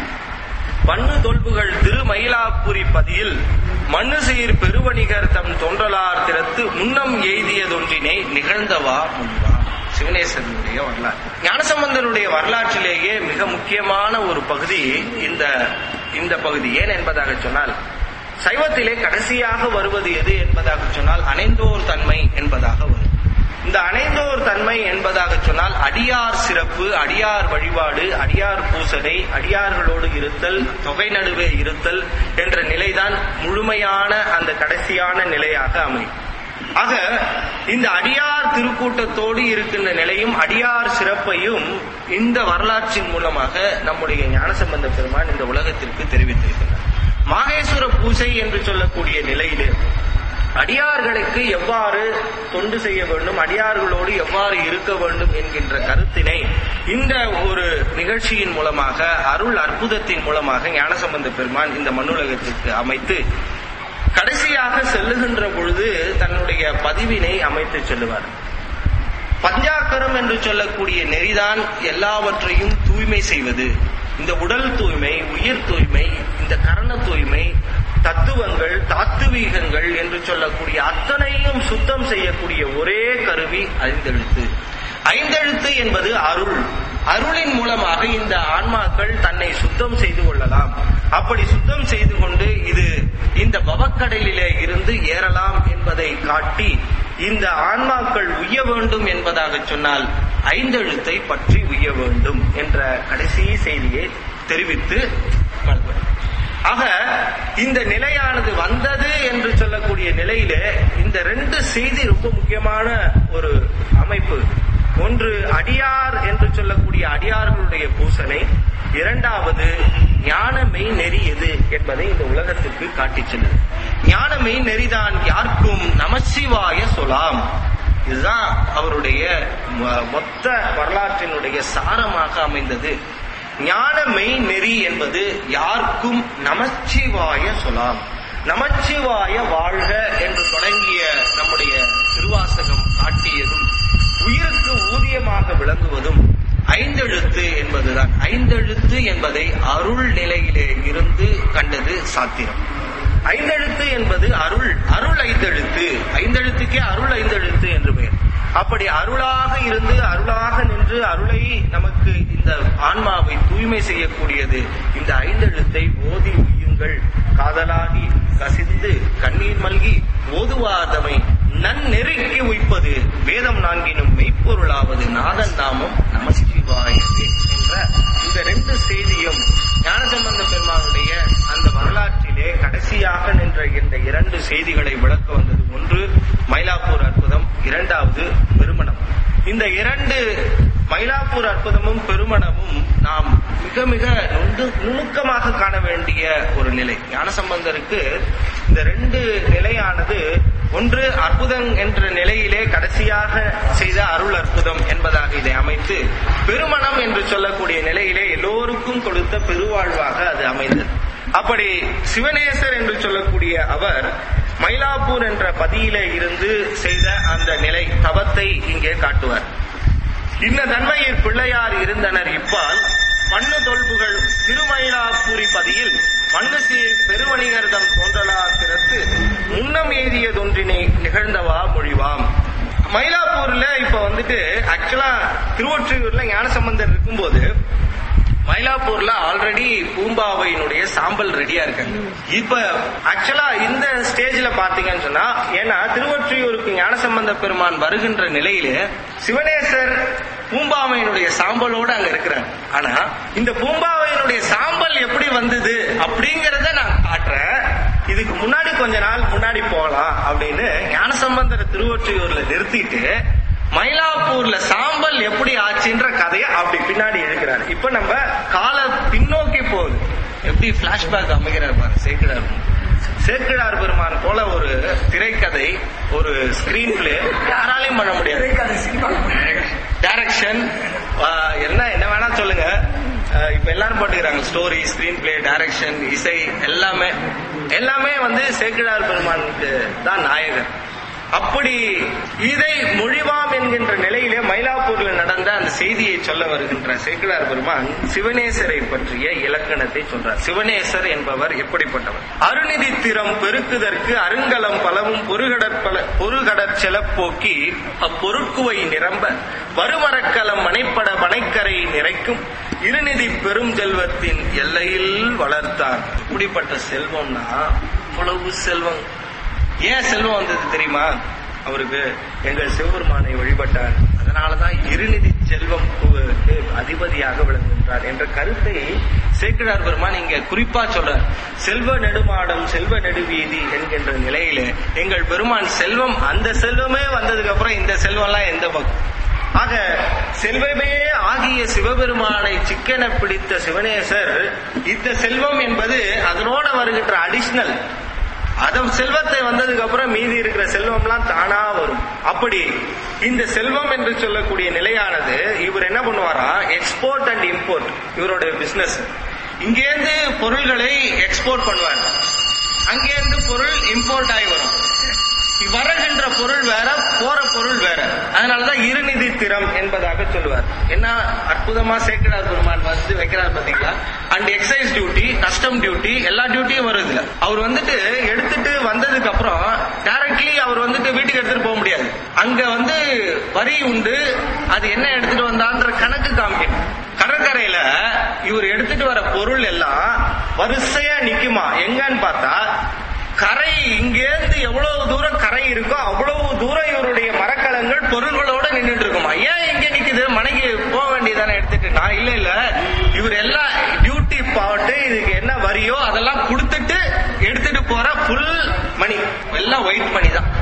S1: பண்ணு தொல்புகள் திருமயிலாப்பூரி பதியில் மண்ணு சீர் பெருவணிகர் தம் தொன்றலார் திறத்து முன்னம் எய்தியதொன்றினை நிகழ்ந்தவா முன்பா. சிவனேசனுடைய வரலாறு, ஞானசம்பந்தனுடைய வரலாற்றிலேயே மிக முக்கியமான ஒரு பகுதி இந்த பகுதி. ஏன் என்பதாக சொன்னால், சைவத்திலே கடைசியாக வருவது எது என்பதாக சொன்னால் அணைந்தோர் தன்மை என்பதாக வரும். இந்த அணைந்தோர் தன்மை என்பதாக சொன்னால் அடியார் சிறப்பு, அடியார் வழிபாடு, அடியார் பூசனை, அடியார்களோடு இருத்தல், தொகை நடுவே இருத்தல் என்ற நிலைதான் முழுமையான அந்த கடைசியான நிலையாக அமையும். ஆக இந்த அடியார் திருக்கூட்டத்தோடு இருக்கின்ற நிலையும் அடியார் சிறப்பையும் இந்த வரலாற்றின் மூலமாக நம்முடைய ஞானசம்பந்த பெருமான் இந்த உலகத்திற்கு தெரிவித்திருக்கிறார். மாகேஸ்வர பூசை என்று சொல்லக்கூடிய நிலையிலே அடியார்களுக்கு எவ்வாறு தொண்டு செய்ய வேண்டும், அடியார்களோடு எவ்வாறு இருக்க வேண்டும் என்கின்ற கருத்தினை இந்த ஒரு நிகழ்ச்சியின் மூலமாக, அருள் அற்புதத்தின் மூலமாக ஞானசம்பந்த பெருமான் இந்த மண்ணுலகத்திற்கு அமைத்து கடைசியாக செல்லுகின்ற பொழுது தன்னுடைய பதிவினை அமைத்து செல்லுவார். பஞ்சாக்கரம் என்று சொல்லக்கூடிய நெறிதான் எல்லாவற்றையும் தூய்மை செய்வது. இந்த உடல் தூய்மை, உயிர் தூய்மை, இந்த கரண தூய்மை, தத்துவங்கள், தாத்துவீகங்கள் என்று சொல்லக்கூடிய அத்தனையும் சுத்தம் செய்யக்கூடிய ஒரே கருவி ஐந்தெழுத்து. ஐந்தெழுத்து என்பது அருள். அருளின் மூலமாக இந்த ஆன்மாக்கள் தன்னை சுத்தம் செய்து கொள்ளலாம். அப்படி சுத்தம் செய்து கொண்டு இது இந்த பவக்கடலிலே இருந்து ஏறலாம் என்பதை காட்டி இந்த ஆன்மாக்கள் உய்ய வேண்டும் என்பதாக சொன்னால் ஐந்தெழுத்தை பற்றி உய்ய வேண்டும் என்ற கடைசி செய்தியை தெரிவித்து மலர். ஆக இந்த நிலையானது வந்தது என்று சொல்லக்கூடிய நிலையிலே இந்த ரெண்டு செய்தி ரொம்ப முக்கியமான ஒரு அமைப்பு. ஒன்று அடியார் என்று சொல்லக்கூடிய அடியார்களுடைய பூசனை, இரண்டாவது ஞானமெய் நெறி எது என்பதை இந்த உலகத்திற்கு காட்டிச் செல்லுது. ஞானமெய் நெறிதான் யாருக்கும் நமசிவாய சொலாம். இதுதான் அவருடைய மொத்த வரலாற்றினுடைய சாரமாக அமைந்தது. ஞானமெய் நெறி என்பது யாருக்கும் நமச்சிவாய சொலாம். நமச்சிவாய வாழ்க என்று தொடங்கிய நம்முடைய திருவாசகம் காட்டியதும் உயிருக்கு ஊதியமாக விளங்குவதும் ஐந்தெழுத்து என்பதுதான். ஐந்தெழுத்து என்பதை அருள் நிலையிலே இருந்து கண்டது சாத்திரம். ஐந்தெழுத்து என்பது அருள். அருள் ஐந்தெழுத்து. ஐந்தெழுத்துக்கே அருள் ஐந்தெழுத்து என்று பெயர். அப்படி அருளாக இருந்து அருளாக நின்று அருளை நமக்கு இந்த ஆன்மாவை தூய்மை செய்யக்கூடியது இந்த ஐந்தெழுத்தை ஓதி உய்யுங்கள் காதலாகி கசிந்து கண்ணீர் மல்கி ஓதுவாதமை நன்னெறிக்கு உய்ப்பது வேதம் நான்கினும் மெய்ப்பொருளாவது நாதன் நாமம் நமசிவாயவே என்ற இந்த ரெண்டு செய்தியும் ஞானசம்பந்த பெருமானுடைய அந்த வரலாற்றிலே கடைசியாக நின்ற இந்த இரண்டு செய்திகளை விளக்க வந்தது. ஒன்று மயிலாப்பூர் அற்புதம், இரண்டாவது பெருமணம். இந்த இரண்டு மயிலாப்பூர் அற்புதமும் பெருமணமும் நாம் மிக மிக நுணுக்கமாக காண வேண்டிய ஒரு நிலை. ஞானசம்பந்தருக்கு இந்த ரெண்டு நிலையானது, ஒன்று அற்புதம் என்ற நிலையிலே கடைசியாக செய்த அருள் அற்புதம் என்பதாக இதை அமைத்து, பெருமணம் என்று சொல்லக்கூடிய நிலையிலே எல்லோருக்கும் கொடுத்த பெருவாழ்வாக அது அமைந்தது. அப்படி சிவனேசர் என்று சொல்லக்கூடிய அவர் மயிலாப்பூர் என்ற பதியிலே இருந்து செய்த அந்த நிலை தவத்தை இங்கே காட்டுவார். இன்ன தன்மையில் பிள்ளையார் இருந்தனர் இப்பால் மண்ணு தொல்புகள் திருமயிலாப்பூரி பதியில் மண்ணு சீர் பெருவணிகர்தம் தோன்றலார் திறத்து முன்னம் எய்தியதொன்றினை நிகழ்ந்தவா மொழிவாம். மயிலாப்பூர்ல இப்ப வந்துட்டு ஆக்சுவலா திருவொற்றியூர்ல ஞானசம்பந்தர் இருக்கும்போது மயிலாப்பூர்ல ஆல்ரெடி பூம்பாவையினுடைய சாம்பல் ரெடியா இருக்காங்க. இப்ப ஆக்சுவலா இந்த ஸ்டேஜ்ல பாத்தீங்கன்னு சொன்னா, ஏன்னா திருவொற்றியூருக்கு ஞானசம்பந்த பெருமான் வருகின்ற நிலையிலே சிவனேசர் பூம்பாவையினுடைய சாம்பலோட அங்க இருக்கிறார். ஆனா இந்த பூம்பாவையினுடைய சாம்பல் எப்படி வந்தது அப்படிங்கறத நான் காட்டுறேன். இதுக்கு முன்னாடி கொஞ்ச நாள் முன்னாடி போகலாம் அப்படின்னு ஞானசம்பந்தர் திருவொற்றியூர்ல நிறுத்திட்டு மயிலாப்பூர்ல சாம்பல் எப்படி ஆச்சுன்ற கதையை அப்படி பின்னாடி எழுக்கிறாரு. இப்ப நம்ம கால பின்னோக்கி போகுது. எப்படி பிளாஷ்பேக் அமைகிறார் பாரு சேக்கிழார். சேக்கிழார் பெருமான் போல ஒரு திரைக்கதை, ஒரு ஸ்கிரீன் பிளே யாராலையும் பண்ண முடியாது. டைரக்ஷன் என்ன வேணா சொல்லுங்க. இப்ப எல்லாரும் போட்டுக்கிறாங்க ஸ்டோரி, ஸ்கிரீன் பிளே, டைரக்ஷன், இசை, எல்லாமே வந்து சேக்கிழார் பெருமானுக்கு தான் நாயகர். அப்படி இதை மொழிவாம் என்கின்ற நிலையிலே மயிலாப்பூர்ல நடந்த அந்த செய்தியை சொல்ல வருகின்ற சேக்கிழார் பெருமான் சிவனேசரை பற்றிய இலக்கணத்தை சொல்றார். சிவனேசர் என்பவர் எப்படிப்பட்டவர்? அருநிதி திறம் பெருக்குதற்கு அருங்கலம் பலவும் பொருகடற்செல போக்கி அப்பொருட்குவை நிரம்ப வருமரக்கலம் மனைப்பட பனைக்கரை நிறைக்கும் இருநிதி பெரும் செல்வத்தின் எல்லையில் வளர்த்தார். இப்படிப்பட்ட செல்வம்னா அவ்வளவு செல்வம். ஏன் செல்வம் வந்தது தெரியுமா? அவருக்கு எங்கள் சிவபெருமானை வழிபட்டார், அதனாலதான் இருநிதி செல்வம் அதிபதியாக விளங்குகின்றார் என்ற கருத்தை சேக்கிழார் பெருமான் இங்க குறிப்பா சொல்றார். செல்வ நெடுமாடம் செல்வ நெடுவீதி என்கின்ற நிலையில எங்கள் பெருமான் செல்வம், அந்த செல்வமே வந்ததுக்கு அப்புறம் இந்த செல்வம் எல்லாம் எந்த பக்கம்? ஆக செல்வமே ஆகிய சிவபெருமானை சிக்கன பிடித்த சிவனேசர் இந்த செல்வம் என்பது அதனோட வருகின்ற அடிஷனல், அதன் செல்வத்தை வந்ததுக்கு அப்புறம் மீதி இருக்கிற செல்வம்லாம் தானா வரும். அப்படி இந்த செல்வம் என்று சொல்லக்கூடிய நிலையானது இவர் என்ன பண்ணுவாரா, எக்ஸ்போர்ட் அண்ட் இம்போர்ட் இவருடைய பிசினஸ். இங்கேருந்து பொருள்களை எக்ஸ்போர்ட் பண்ணுவார், அங்கேருந்து பொருள் இம்போர்ட் ஆகி வரும். வருகின்ற பொருள் வேற, போற பொருள் வேற. அதனாலதான் இருநிதி திறம் என்பதாக சொல்லுவார். என்ன அற்புதமா சேக்கிழார் பெருமான் வந்து வைக்கிறார் பாத்தீங்களா? And excise duty, custom duty, எல்லா டியூட்டியும் வருது. அவர் வந்துட்டு எடுத்துட்டு வந்ததுக்கு அப்புறம் டைரக்ட்லி அவர் வந்துட்டு வீட்டுக்கு எடுத்துட்டு போக முடியாது. அங்க வந்து வரி உண்டு, அது என்ன எடுத்துட்டு வந்தான்ற கணக்கு காமிக்கணும். கடற்கரையில இவர் எடுத்துட்டு வர பொருள் எல்லாம் வரிசையா நிக்குமா? எங்கன்னு பார்த்தா கரை, இங்கேருந்து எவ்வளவு தூரம் கரை இருக்கோ அவ்வளவு தூரம் இவருடைய மரக்கலங்கள் பொருள்களோட நின்றுட்டு இருக்குமா. ஏன் இங்க நிக்குது? மனைக்கு போக வேண்டியதானே எடுத்துட்டு. நான் இல்ல இவர் எல்லாம் டியூட்டி பாட்டு, இதுக்கு என்ன வரியோ அதெல்லாம் கொடுத்துட்டு எடுத்துட்டு போற ஃபுல் மணி, எல்லாம் ஒயிட் மணி தான்.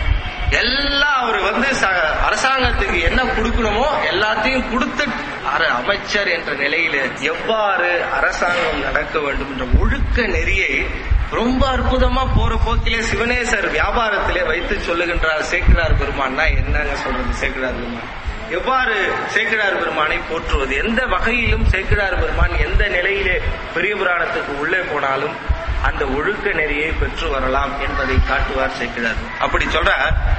S1: எல்லாம் அவர் வந்து அரசாங்கத்துக்கு என்ன கொடுக்கணுமோ எல்லாத்தையும் கொடுத்து அமைச்சர் என்ற நிலையில எவ்வாறு அரசாங்கம் நடக்க வேண்டும் என்ற ஒழுக்க நெறியை ரொம்ப அற்புதமா போற போக்கிலே சிவனேசர் வியாபாரத்திலே வைத்து சொல்லுகின்றார். சேக்கிழார் பெருமான்னா என்னங்க சொல்றது? சேக்கிழார் பெருமான் எவ்வாறு சேக்கிழார் பெருமானை போற்றுவது? எந்த வகையிலும் சேக்கிழார் பெருமான் எந்த நிலையிலே பெரிய புராணத்துக்கு உள்ளே போனாலும் அந்த ஒழுக்க நெறியை பெற்று வரலாம் என்பதை காட்டுவார் சேக்கிழார். அப்படி சொல்ற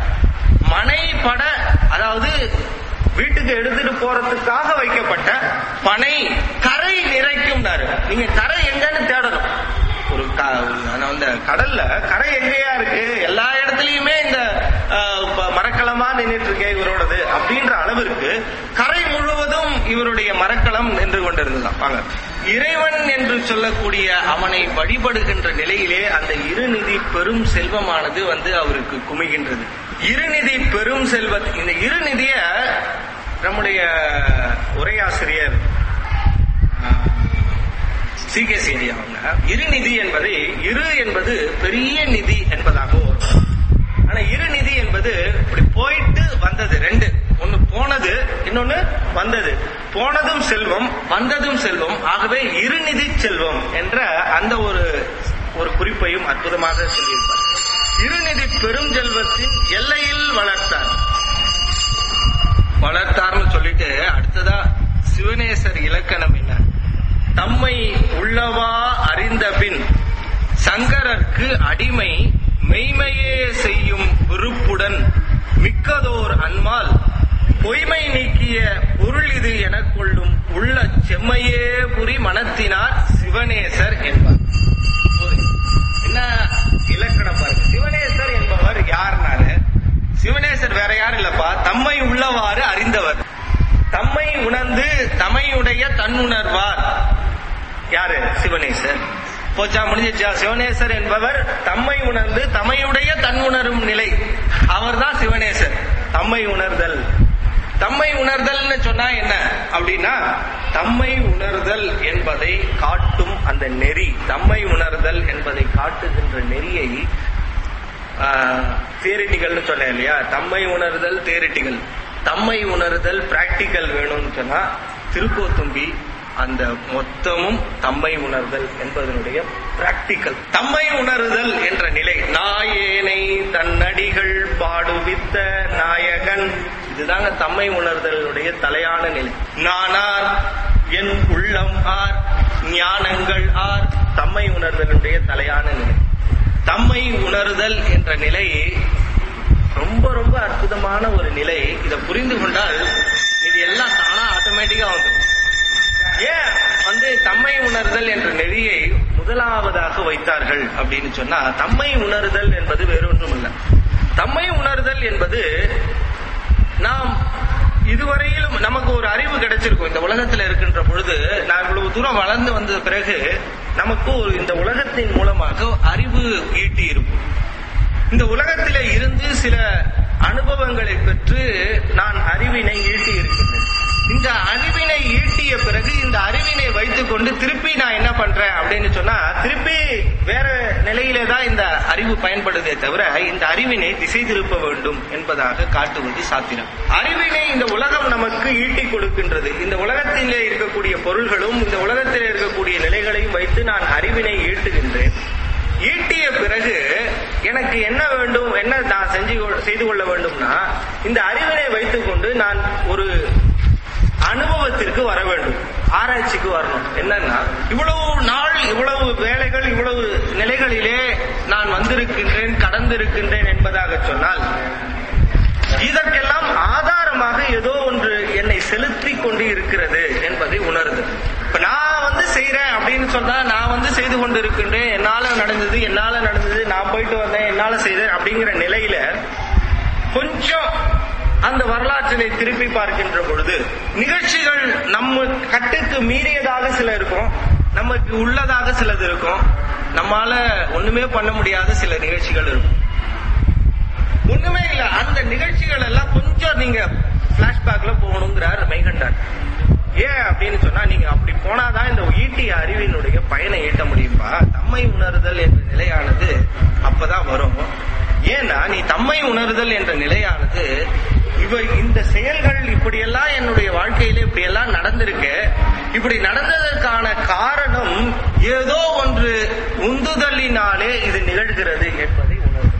S1: மனைப்பட, அதாவது வீட்டுக்கு எடுத்துட்டு போறதுக்காக வைக்கப்பட்ட பனை கரை நிறைக்கும். நீங்க கரை எங்கன்னு தேடணும். ஒரு கடல்ல கரை எங்கேயா இருக்கு? எல்லா இடத்துலயுமே இந்த மரக்கலமா நின்றுட்டு இருக்கே இவரோடது அப்படின்ற அளவிற்கு கரை முழுவதும் இவருடைய மரக்கலம் நின்று கொண்டிருந்ததான். வாங்க, இறைவன் என்று சொல்லக்கூடிய அவனை வழிபடுகின்ற நிலையிலே அந்த இருநிதி பெரும் செல்வமானது வந்து அவருக்கு குமிகின்றது. இருநிதி பெரும் செல்வம், இந்த இருநிதிய நம்முடைய உரையாசிரியர் சிகேசிரி அவங்க இருநிதி என்பதை, இரு என்பது பெரிய நிதி என்பதாக வரும். ஆனா இருநிதி என்பது இப்படி போயிட்டு வந்தது ரெண்டு, ஒன்னு போனது, இன்னொன்னு வந்தது. போனதும் செல்வம், வந்ததும் செல்வம். ஆகவே இருநிதி செல்வம் என்ற அந்த ஒரு குறிப்பையும் அற்புதமாக சொல்லியிருப்பார். இருநிதி பெரும் செல்வத்தின் எல்லையில் வளர்த்தார்னு சொல்லிட்டு அடுத்ததா சிவனேசர் இலக்கணம் என்ன? தம்மை உள்ளவா அறிந்த பின் சங்கரர்க்கு அடிமை மெய்மையே செய்யும் விருப்புடன் மிக்கதோர் அன்மால் பொய்மை நீக்கிய பொருள் இது எனக் கொள்ளும் உள்ள செம்மையே புரி மனத்தினார் சிவனேசர் என்பார். என்ன இலக்கணம் பாருங்க. சிவனேசர் என்பவர் யாருனாரு? சிவனேசர் வேற யாரும் இல்லப்பா, தம்மை உள்ளவாறு அறிந்தவர், தம்மை உணர்ந்து தமையுடைய தன்னுணர்வார். யாரு? சிவனேசர். போச்சா, முடிஞ்சிச்சா? சிவனேசர் என்பவர் தம்மை உணர்ந்து தமையுடைய தன்னுணரும் நிலை, அவர் தான் சிவனேசர். தம்மை உணர்தல், தம்மை உணர்தல்னு சொன்னா என்ன அப்படின்னா, தம்மை உணர்தல் என்பதை காட்டும் அந்த நெறி, தம்மை உணர்தல் என்பதை காட்டுகின்ற நெறியை தியரிட்டிகள்னு சொன்னேன் இல்லையா. தம்மை உணர்தல் தியரிட்டிகள், தம்மை உணர்தல் பிராக்டிக்கல் வேணும்னு சொன்னா திருக்கோத்தும்பி அந்த மொத்தமும் தம்மை உணர்தல் என்பதனுடைய பிராக்டிக்கல். தம்மை உணர்தல் என்ற நிலை, நாயேனை தன்னடிகள் பாடுவித்த நாயகன், இதுதாங்க தம்மை உணர்தலுடைய தலையான நிலை. நானார் என் உள்ளம் ஆர் ஞானங்கள் ஆர், தம்மை உணர்தலுடைய தலையான நிலை. தம்மை உணர்தல் என்ற நிலை ரொம்ப ரொம்ப அற்புதமான ஒரு நிலை. இதை புரிந்து கொண்டால் இது எல்லாம் தானா ஆட்டோமேட்டிக்கா வந்துடும். ஏன் தம்மை உணர்தல் என்ற நெறியை முதலாவதாக வைத்தார்கள் அப்படின்னு சொன்னா, தம்மை உணர்தல் என்பது வேறொன்றும் இல்லை. தம்மை உணர்தல் என்பது நாம் இதுவரையிலும் நமக்கு ஒரு அறிவு கிடைச்சிருக்கும். இந்த உலகத்தில் இருக்கின்ற பொழுது, நான் இவ்வளவு தூரம் வளர்ந்து வந்த பிறகு நமக்கு இந்த உலகத்தின் மூலமாக அறிவு ஈட்டி இருக்கும். இந்த உலகத்திலே இருந்து சில அனுபவங்களை பெற்று நான் அறிவினை ஈட்டி இருக்கின்றேன். இந்த அறிவினை ஈட்டிய பிறகு இந்த அறிவினை வைத்துக் கொண்டு திருப்பி நான் என்ன பண்றேன் அப்படின்னு சொன்னா, திருப்பி வேற நிலையிலே தான் இந்த அறிவு பயன்படுதே தவிர இந்த அறிவினை திசை திருப்ப வேண்டும் என்பதாக காட்டுவது சாத்திரம். அறிவினை இந்த உலகம் நமக்கு ஈட்டி கொடுக்கின்றது. இந்த உலகத்திலே இருக்கக்கூடிய பொருள்களும் இந்த உலகத்திலே இருக்கக்கூடிய நிலைகளையும் வைத்து நான் அறிவினை ஈட்டுகின்றேன். ஈட்டிய பிறகு எனக்கு என்ன வேண்டும், என்ன நான் செய்து கொள்ள வேண்டும்னா, இந்த அறிவினை வைத்துக் கொண்டு நான் ஒரு அனுபவத்திற்கு வர வேண்டும், ஆராய்ச்சிக்கு வரணும். என்னன்னா, இவ்வளவு நாள் இவ்வளவு வேலைகள் இவ்வளவு நிலைகளிலே நான் வந்திருக்கின்றேன், கடந்திருக்கின்றேன் என்பதாக சொன்னால், இதற்கெல்லாம் ஆதாரமாக ஏதோ ஒன்று என்னை செலுத்தி கொண்டு இருக்கிறது என்பதை உணருது. இப்ப நான் செய்யறேன் அப்படின்னு சொன்னா, நான் செய்து கொண்டு இருக்கின்றேன், என்னால நடந்தது, நான் போயிட்டு வந்தேன், என்னால செய்தேன் அப்படிங்கிற நிலையில கொஞ்சம் அந்த வரலாற்றினை திருப்பி பார்க்கின்ற பொழுது நிகழ்ச்சிகள் நம்ம கட்டுக்கு மீறியதாக சில இருக்கும், நமக்கு உள்ளதாக சிலது இருக்கும், நம்மால ஒண்ணுமே பண்ண முடியாத சில நிகழ்ச்சிகள் இருக்கும். ஒண்ணுமே இல்ல, அந்த நிகழ்ச்சிகள் எல்லாம் கொஞ்சம் நீங்க பிளாஷ்பேக்ல போகணுங்கிறார் மெய்கண்டார். ஏன் அப்படின்னு சொன்னா, நீங்க அப்படி போனாதான் இந்த ஈட்டிய அறிவினுடைய பயனை ஈட்ட முடியும்பா. தம்மை உணர்தல் என்ற நிலையானது அப்பதான் வரும். ஏன்னா நீ தம்மை உணர்தல் என்ற நிலையானது இந்த செயல்கள் இப்படியெல்லாம் என்னுடைய வாழ்க்கையில இப்படியெல்லாம் நடந்திருக்கு, இப்படி நடந்ததற்கான காரணம் ஏதோ ஒன்று உந்துதலினாலே இது நிகழ்கிறது என்பதை உணர்வு.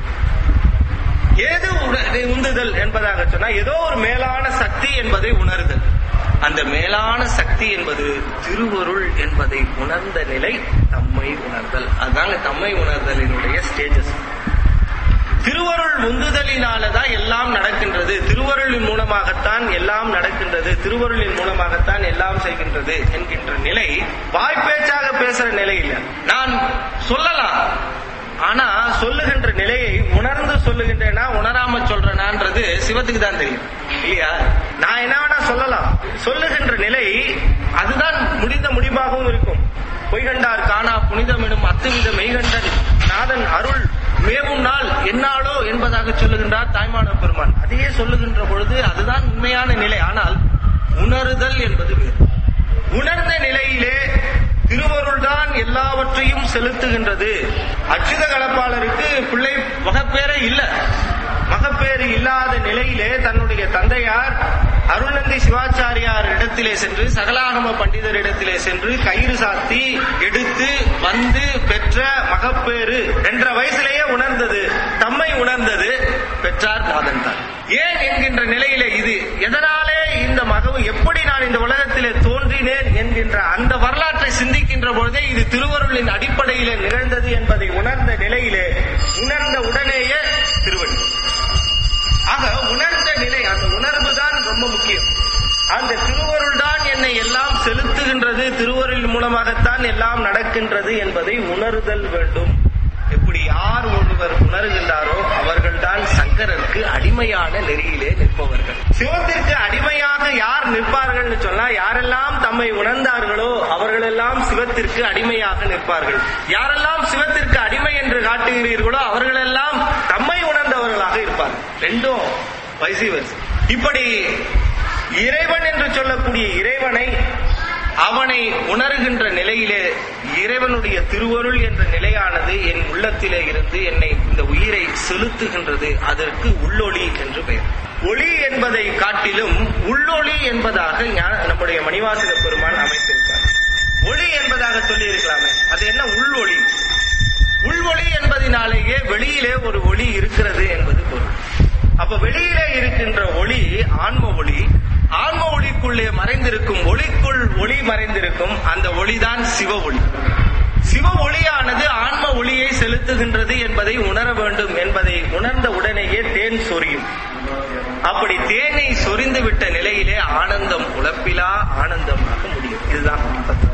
S1: ஏது உந்துதல் என்பதாக சொன்னா, ஏதோ ஒரு மேலான சக்தி என்பதை உணர்தல். அந்த மேலான சக்தி என்பது திருவருள் என்பதை உணர்ந்த நிலை தம்மை உணர்தல். அதுதாங்க தம்மை உணர்தலினுடைய ஸ்டேஜஸ். திருவருள் உந்துதலினாலதான் எல்லாம் நடக்கின்றது, திருவருளின் மூலமாகத்தான் எல்லாம் நடக்கின்றது, திருவருளின் மூலமாகத்தான் எல்லாம் செய்கின்றது என்கின்ற நிலை வாய்ப்பேச்சாக பேசுற நிலை இல்ல. நான் சொல்லலாம், ஆனா சொல்லுகின்ற நிலையை உணர்ந்து சொல்லுகின்றேனா உணராம சொல்றேனான்றது சிவத்துக்கு தான் தெரியும் இல்லையா. நான் என்ன வேணா சொல்லலாம், சொல்லுகின்ற நிலை அதுதான் முடிந்த முடிவாகவும் இருக்கும். பொய்கண்டார் காணா புனிதம் எனும் அத்துவித மெய்கண்டன் நாதன் அருள் மேவும் நாள் என்னாலோ என்பதாக சொல்லுகின்றார் தாய்மான பெருமான். அதையே சொல்லுகின்ற பொழுது அதுதான் உண்மையான நிலை. ஆனால் உணருதல் என்பது வேறு. உணர்ந்த நிலையிலே திருவருள் தான் எல்லாவற்றையும் செலுத்துகின்றது. அச்சுத கலப்பாளருக்கு பிள்ளை மகப்பேரே இல்ல. மகப்பேறு இல்லாத நிலையிலே தன்னுடைய தந்தையார் அருள்நந்தி சிவாச்சாரியார் இடத்திலே சென்று, சகலாகம பண்டிதர் இடத்திலே சென்று கயிறு சாத்தி எடுத்து வந்து பெற்ற மகப்பேறு 2.5 வயசிலேயே உணர்ந்தது, தம்மை உணர்ந்தது, பெற்றார் நாதன் தான். ஏன் என்கின்ற நிலையிலே இது எதனாலே இந்த மகவு, எப்படி நான் இந்த உலகத்திலே தோன்றினேன் என்கின்ற அந்த வரலாற்றை சிந்திக்கின்ற பொழுதே இது திருவருளின் அடிப்படையிலே நிகழ்ந்தது என்பதை உணர்ந்த நிலையிலே, உணர்ந்த உடனேயே திருவடி. ஆக உணர்ந்த நிலை, அந்த உணர்வு தான் ரொம்ப முக்கியம். அந்த திருவருள் தான் என்னை எல்லாம் செலுத்துகின்றது, திருவருள் மூலமாகத்தான் எல்லாம் நடக்கின்றது என்பதை உணர்தல் வேண்டும். எப்படி யார் ஒருவர் உணர்கின்றாரோ அவர்கள்தான் சங்கரருக்கு அடிமையான நெறியிலே நிற்பவர்கள். சிவத்திற்கு அடிமையாக யார் நிற்பார்கள் சொன்னா, யாரெல்லாம் தம்மை உணர்ந்தார்களோ அவர்களெல்லாம் சிவத்திற்கு அடிமையாக நிற்பார்கள். யாரெல்லாம் சிவத்திற்கு அடிமை என்று காட்டுகிறீர்களோ அவர்களெல்லாம் தம்மை உணர்ந்தவர்களாக இருப்பார்கள். ரெண்டும் வைசி வர்சா. இப்படி இறைவன் என்று சொல்லக்கூடிய இறைவனை அவனை உணர்கின்ற நிலையிலே இறைவனுடைய திருவருள் என்ற நிலையானது என் உள்ளத்திலே இருந்து என்னை இந்த உயிரை செலுத்துகின்றது. அதற்கு உள்ளொளி என்று பெயர். ஒளி என்பதை காட்டிலும் உள்ளொளி என்பதாக நம்முடைய மணிவாசக பெருமான் அமைத்திருக்கார். ஒளி என்பதாக சொல்லி இருக்கலாமே, அது என்ன உள்ளொளி? உள்வொளி என்பதனாலேயே வெளியிலே ஒரு ஒளி இருக்கிறது என்பது பொருள். அப்ப வெளியிலே இருக்கின்ற ஒளி ஆன்ம ஒளி. ஆன்ம ஒளிக்குள்ளே மறைந்திருக்கும் ஒளிக்குள் ஒளி மறைந்திருக்கும் அந்த ஒளிதான் சிவ ஒளி. சிவ ஒளியானது ஆன்ம ஒளியை செலுத்துகின்றது என்பதை உணர வேண்டும். என்பதை உணர்ந்த உடனேயே தேன் சொரியும். அப்படி தேனை சொரிந்து விட்ட நிலையிலே ஆனந்தம் உழப்பிலா ஆனந்தமாக முடியும். இதுதான்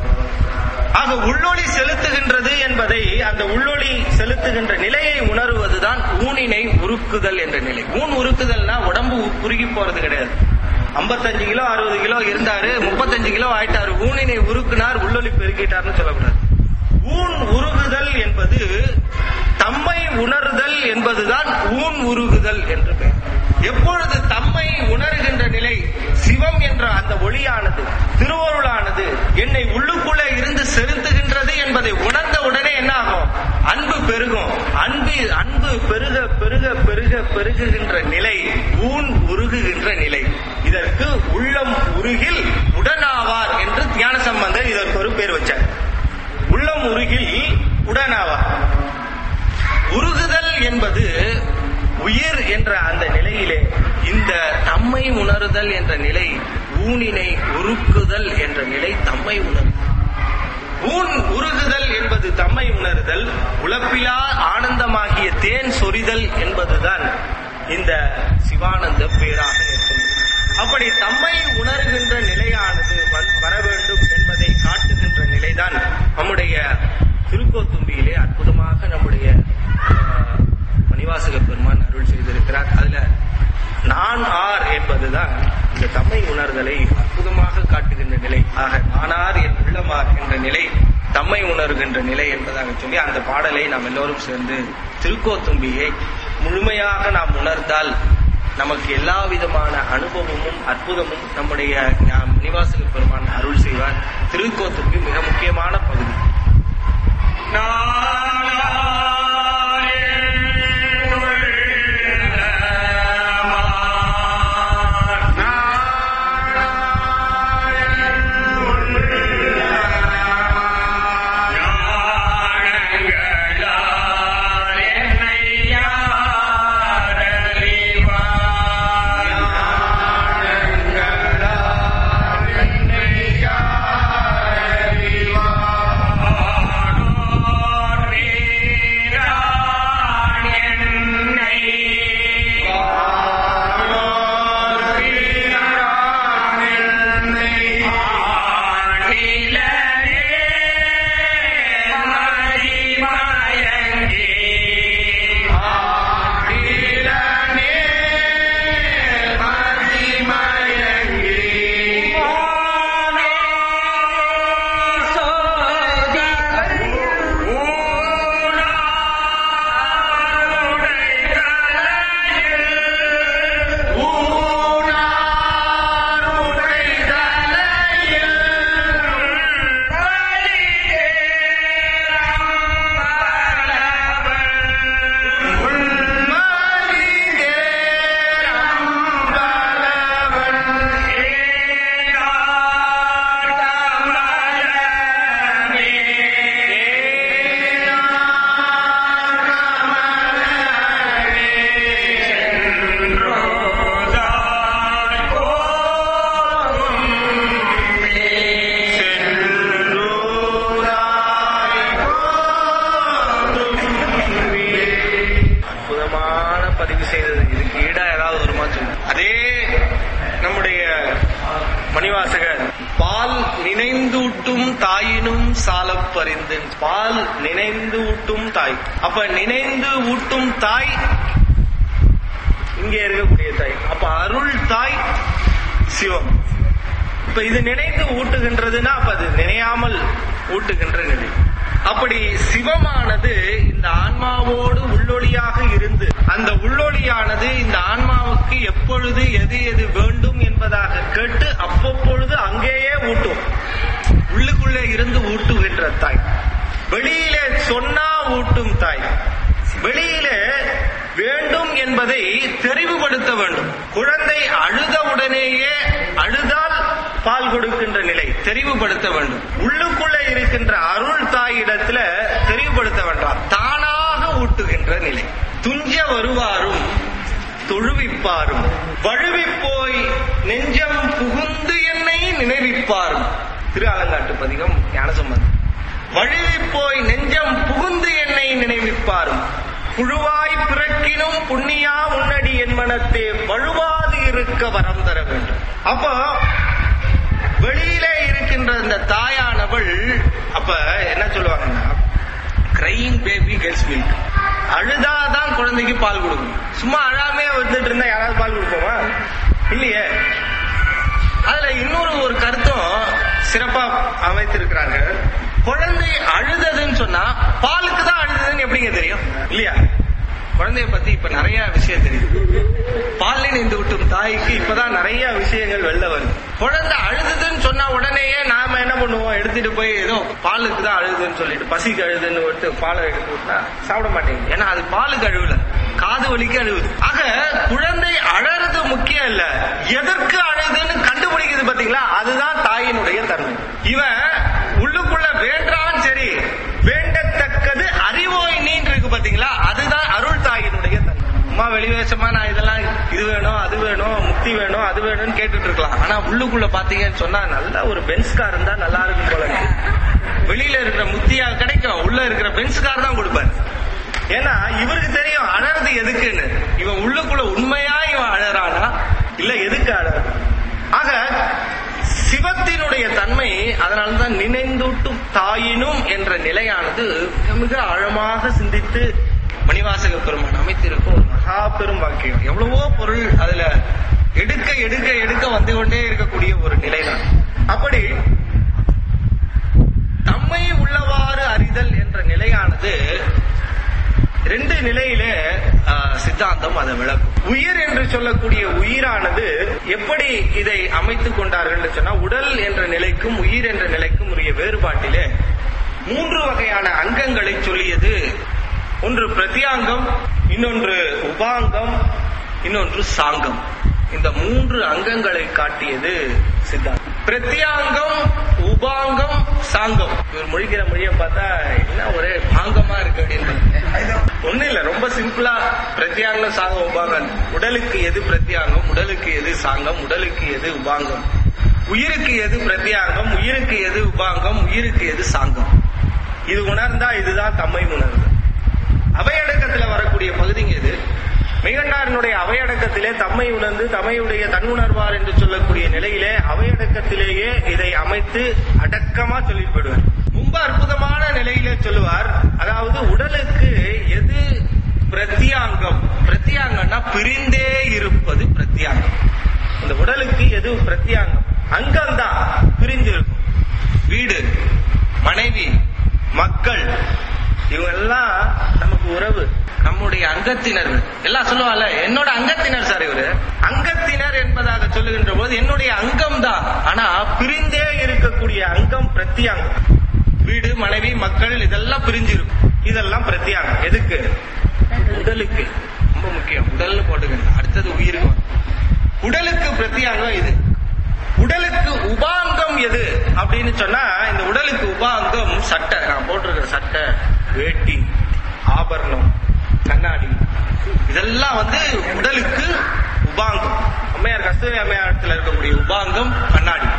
S1: ஆக உள்ளொளி செலுத்துகின்றது என்பதை, அந்த உள்ளொளி செலுத்துகின்ற நிலையை உணர்வதுதான் ஊனினை உருக்குதல் என்ற நிலை. ஊன் உருக்குதல்னா உடம்பு குறுகி போறது கிடையாது. 55 கிலோ 60 கிலோ இருந்தாரு, 35 கிலோ ஆயிட்டாரு, ஊனினை உருக்குனார், உள்ளொளி பெருக்கிட்டார்னு சொல்லக்கூடாது. ஊன் உருகுதல் என்பது தம்மை உணர்தல் என்பதுதான் ஊன் உருகுதல் என்று பெயர். எப்பொழுது தம்மை உணர்கின்ற நிலை, சிவம் என்ற அந்த ஒளியானது, திருவருளானது என்னை உள்ளுக்குள்ளே இருந்து செலுத்துகின்றது என்பதை உணர்ந்த உடனே என்ன ஆகும்? அன்பு பெருகும். அன்பு பெருக பெருக பெருக பெருகுகின்ற நிலை ஊன் உருகுகின்ற நிலை. இதற்கு உள்ளம் உருகில் உடனாவார் என்று ஞான சம்பந்தர் இதற்கு ஒரு பேர் வச்சார். உள்ளம் உருகில் உடனாவார். உருகுதல் என்பது உயிர் என்ற அந்த நிலையிலே இந்த தம்மை உணர்தல் என்ற நிலை, ஊனினை உருக்குதல் என்ற நிலை தம்மை உணர்தல். ஊன் உருகுதல் என்பது தம்மை உணர்தல். உழப்பிலா ஆனந்தமாகிய தேன் சொரிதல் என்பதுதான் இந்த சிவானந்த பேராக இருக்கும். அப்படி தம்மை உணர்கின்ற நிலையானது வர வேண்டும் என்பதை காட்டுகின்ற நிலைதான் நம்முடைய திருக்கோத்தும்பியிலே அற்புதமாக நம்முடைய மணிவாசக பெருமான் அருள் செய்திருக்கிறார். அதுல நான் ஆர் என்பதுதான் இந்த தம்மை உணர்தலை அற்புதமாக காட்டுகின்ற நிலை. ஆக நானார் என் உள்ளமார் என்ற நிலை தம்மை உணர்கின்ற நிலை என்பதாக சொல்லி அந்த பாடலை நாம் எல்லோரும் சேர்ந்து திருக்கோத்தும்பியை முழுமையாக நாம் உணர்ந்தால் நமக்கு எல்லா விதமான அனுபவமும் அற்புதமும் நம்முடைய மணிவாசக பெருமான் அருள் செய்வார். திருக்கோத்தும்பி மிக முக்கியமான பகுதி. மணிவாசகர் பால் நினைந்தூட்டும் தாயினும் சாலப் பரிந்து. பால் நினைந்து ஊட்டும் தாய். அப்ப நினைந்து ஊட்டும் தாய் இங்கே இருக்கக்கூடிய தாய். அப்ப அருள் தாய் சிவம். இப்ப இது நினைந்து ஊட்டுகின்றதுன்னா அப்ப அது நினையாமல் ஊட்டுகின்ற நிலை. அப்படி சிவமானது இந்த ஆன்மாவோடு உள்ளொளியாக இருந்து அந்த உள்ளொளியானது இந்த ஆன்மாவுக்கு எப்பொழுது எது எது வேண்டும் என்பதாக கேட்டு அவ்வப்பொழுது அங்கேயே ஊட்டும். உள்ளுக்குள்ளே இருந்து ஊட்டுகின்ற தாய், வெளியிலே சொன்னா ஊட்டும் தாய், வெளியிலே வேண்டும் என்பதை தெரிவுபடுத்த வேண்டும். குழந்தை அழுத உடனேயே அழுதால் பால் கொடுக்கின்ற நிலை தெரிவுபடுத்த வேண்டும். உள்ளுக்குள்ளே இருக்கின்ற அருள் தாயிடத்துல தெரிவுபடுத்த வேண்டாம், தானாக ஊட்டுகின்ற நிலை. துஞ்ச வருவாரும் தொழுவிப்பாரும் வழுவி போய் நெஞ்சம் புகுந்து என்னை நினைவிப்பாரும். திருஆலங்காட்டு பதிகம் ஞானசம்பந்தம். வழுவி போய் நெஞ்சம் புகுந்து என்னை நினைவிப்பாரும் புழுவாய் பிறக்கினும் புண்ணியா உன்னடி என் மனத்தே வழுவாது இருக்க வரம் தர வேண்டும். அப்போ வெளியிலே இருக்கின்ற இந்த தாயானவள் அப்ப என்ன சொல்லுவாங்கன்னா, கிரையிங் பேபி கெட்ஸ் மில்க். அழுதாதான் குழந்தைக்கு பால் கொடுக்கும். சும்மா அழாமே வந்துட்டு இருந்தா யாராவது பால் கொடுப்போமா? இல்லையே. அதுல இன்னொரு கருத்தும் சிறப்பா அமைத்திருக்கிறாங்க. குழந்தை அழுததுன்னு சொன்னா பாலுக்கு தான் அழுததுன்னு எப்படிங்க தெரியும்? இல்லையா? குழந்தைய பத்தி இப்ப நிறைய விஷயம் தெரியுது. பாலில் நின்று விட்டும் தாய்க்கு இப்பதான் நிறைய விஷயங்கள் வெளில வருது. குழந்தை அழுதுன்னு சொன்னா உடனேயே நாம என்ன பண்ணுவோம், எடுத்துட்டு போய் ஏதோ பாலுக்கு தான் அழுதுன்னு சொல்லிட்டு பசிக்கு அழுதுன்னு விட்டு பாலை எடுத்து விட்டா சாப்பிட மாட்டேங்குது. ஏன்னா அது பாலுக்கு அழுவல, காது வலிக்கு அழுவுது. ஆக குழந்தை அழறது முக்கியம் இல்ல, எதற்கு அழுதுன்னு கண்டுபிடிக்குது பாத்தீங்களா, அதுதான் தாயினுடைய தன்மை. இவன் உள்ளுக்குள்ள வேண்டான், சரி வேண்டத்தக்கது அறிவோய் நீன்று இருக்கு பாத்தீங்களா, அதுதான் அருள் தாயினுடைய தன்மை. அம்மா வெளிவேஷமா நான் இதெல்லாம் இது வேணும் அது வேணும் முக்தி வேணும் அது வேணும்னு கேட்டுட்டு இருக்கலாம். ஆனா உள்ளுக்குள்ள பாத்தீங்கன்னு சொன்னா நல்ல ஒரு பென்ஸ் கார் இருந்தா நல்லா இருக்கும் போல. வெளியில இருக்கிற முக்தியா கிடைக்கும், உள்ள இருக்கிற பென்ஸ் கார் தான் கொடுப்பாரு. ஏன்னா இவருக்கு தெரியும் அழறது எதுக்குன்னு. இவன் உள்ளுக்குள்ள உண்மையா இவன் அழறானா இல்ல எதுக்கு அழறான்? ஆக சிவத்தினுடைய தன்மை அதனால்தான் நினைந்தூட்டும் தாயினும் என்ற நிலையானது மிக ஆழமாக சிந்தித்து மணிவாசக பெருமான் அமைத்திருக்கும் ஒரு மகா பெரும் வாக்கியம். எவ்வளவோ பொருள் அதுல எடுக்க எடுக்க எடுக்க வந்து கொண்டே இருக்கக்கூடிய ஒரு நிலைதான். அப்படி தம்மை உள்ளவாறு அறிதல் என்ற நிலையானது ரெண்டு நிலையிலே சித்தாந்தம் அதை விளக்கும். உயிர் என்று சொல்லக்கூடிய உயிரானது எப்படி இதை அமைத்துக் கொண்டார்கள் சொன்னா, உடல் என்ற நிலைக்கும் உயிர் என்ற நிலைக்கும் உரிய வேறுபாட்டிலே 3 வகையான அங்கங்களை சொல்லியது. ஒன்று பிரத்யாங்கம், இன்னொன்று உபாங்கம், இன்னொன்று சாங்கம். இந்த 3 அங்கங்களை காட்டியது சித்தாந்தம். பிரத்யாங்கம், உபாங்கம், சாங்கம். இவர் மொழிகிற மொழியை பார்த்தா என்ன ஒரே பாங்கமா இருக்கு அப்படின்னு. ஒண்ணு இல்ல, ரொம்ப சிம்பிளா பிரத்யாங்கம் சாங்கம் உபாங்கம். உடலுக்கு எது பிரத்யாங்கம், உடலுக்கு எது சாங்கம், உடலுக்கு எது உபாங்கம், உயிருக்கு எது பிரத்யாங்கம், உயிருக்கு எது உபாங்கம், உயிருக்கு எது சாங்கம். இது உணர்ந்தா இதுதான் தம்மை உணர்வு. அவையடக்கத்துல வரக்கூடிய பகுதிங்க இது. மெய்கண்டாரனுடைய அவையடக்கத்திலே தம்மை உணர்ந்து தம்மையுடைய தன்னுணர்வார் என்று சொல்லக்கூடிய நிலையிலே அவையடக்கத்திலேயே இதை அமைத்து அடக்கமா சொல்லிட்டு போயிடுவார். ரொம்ப அற்புதமான நிலையிலே சொல்லுவார். அதாவது உடலுக்கு எது பிரத்யாங்கம், பிரத்யாங்கம்னா பிரிந்தே இருப்பது பிரத்யாங்கம். இந்த உடலுக்கு எது பிரத்யாங்கம், அங்கம்தான் பிரிஞ்சிருக்கும். வீடு, மனைவி, மக்கள், இவங்க எல்லாம் நமக்கு உறவு, நம்முடைய அங்கத்தினர்கள். எல்லாம் சொல்லுவாங்கல்ல, என்னோட அங்கத்தினர் சார் இவரு. அங்கத்தினர் என்பதாக சொல்லுகின்ற போது என்னுடைய அங்கம் தான், ஆனா பிரிந்தே இருக்கக்கூடிய அங்கம் பிரத்யாங்கம். வீடு, மனைவி, மக்கள் இதெல்லாம் பிரிஞ்சிருக்கும். இதெல்லாம் பிரத்யாங்கம். எதுக்கு? உடலுக்கு. ரொம்ப முக்கியம், உடல்னு போட்டுக்கணும். அடுத்தது உயிருக்கு. உடலுக்கு பிரத்யாங்கம் இது. உடலுக்கு உபாங்கம் எது அப்படின்னு சொன்னா, இந்த உடலுக்கு உபாங்கம் சட்டை, நான் போட்டிருக்கிற சட்டை, வேட்டி, ஆபரணம், கண்ணாடி, இதெல்லாம் உடலுக்கு உபாங்கம். அம்மையார் கஸ்தூரி அம்மையாரத்தில் இருக்கக்கூடிய உபாங்கம் கண்ணாடி.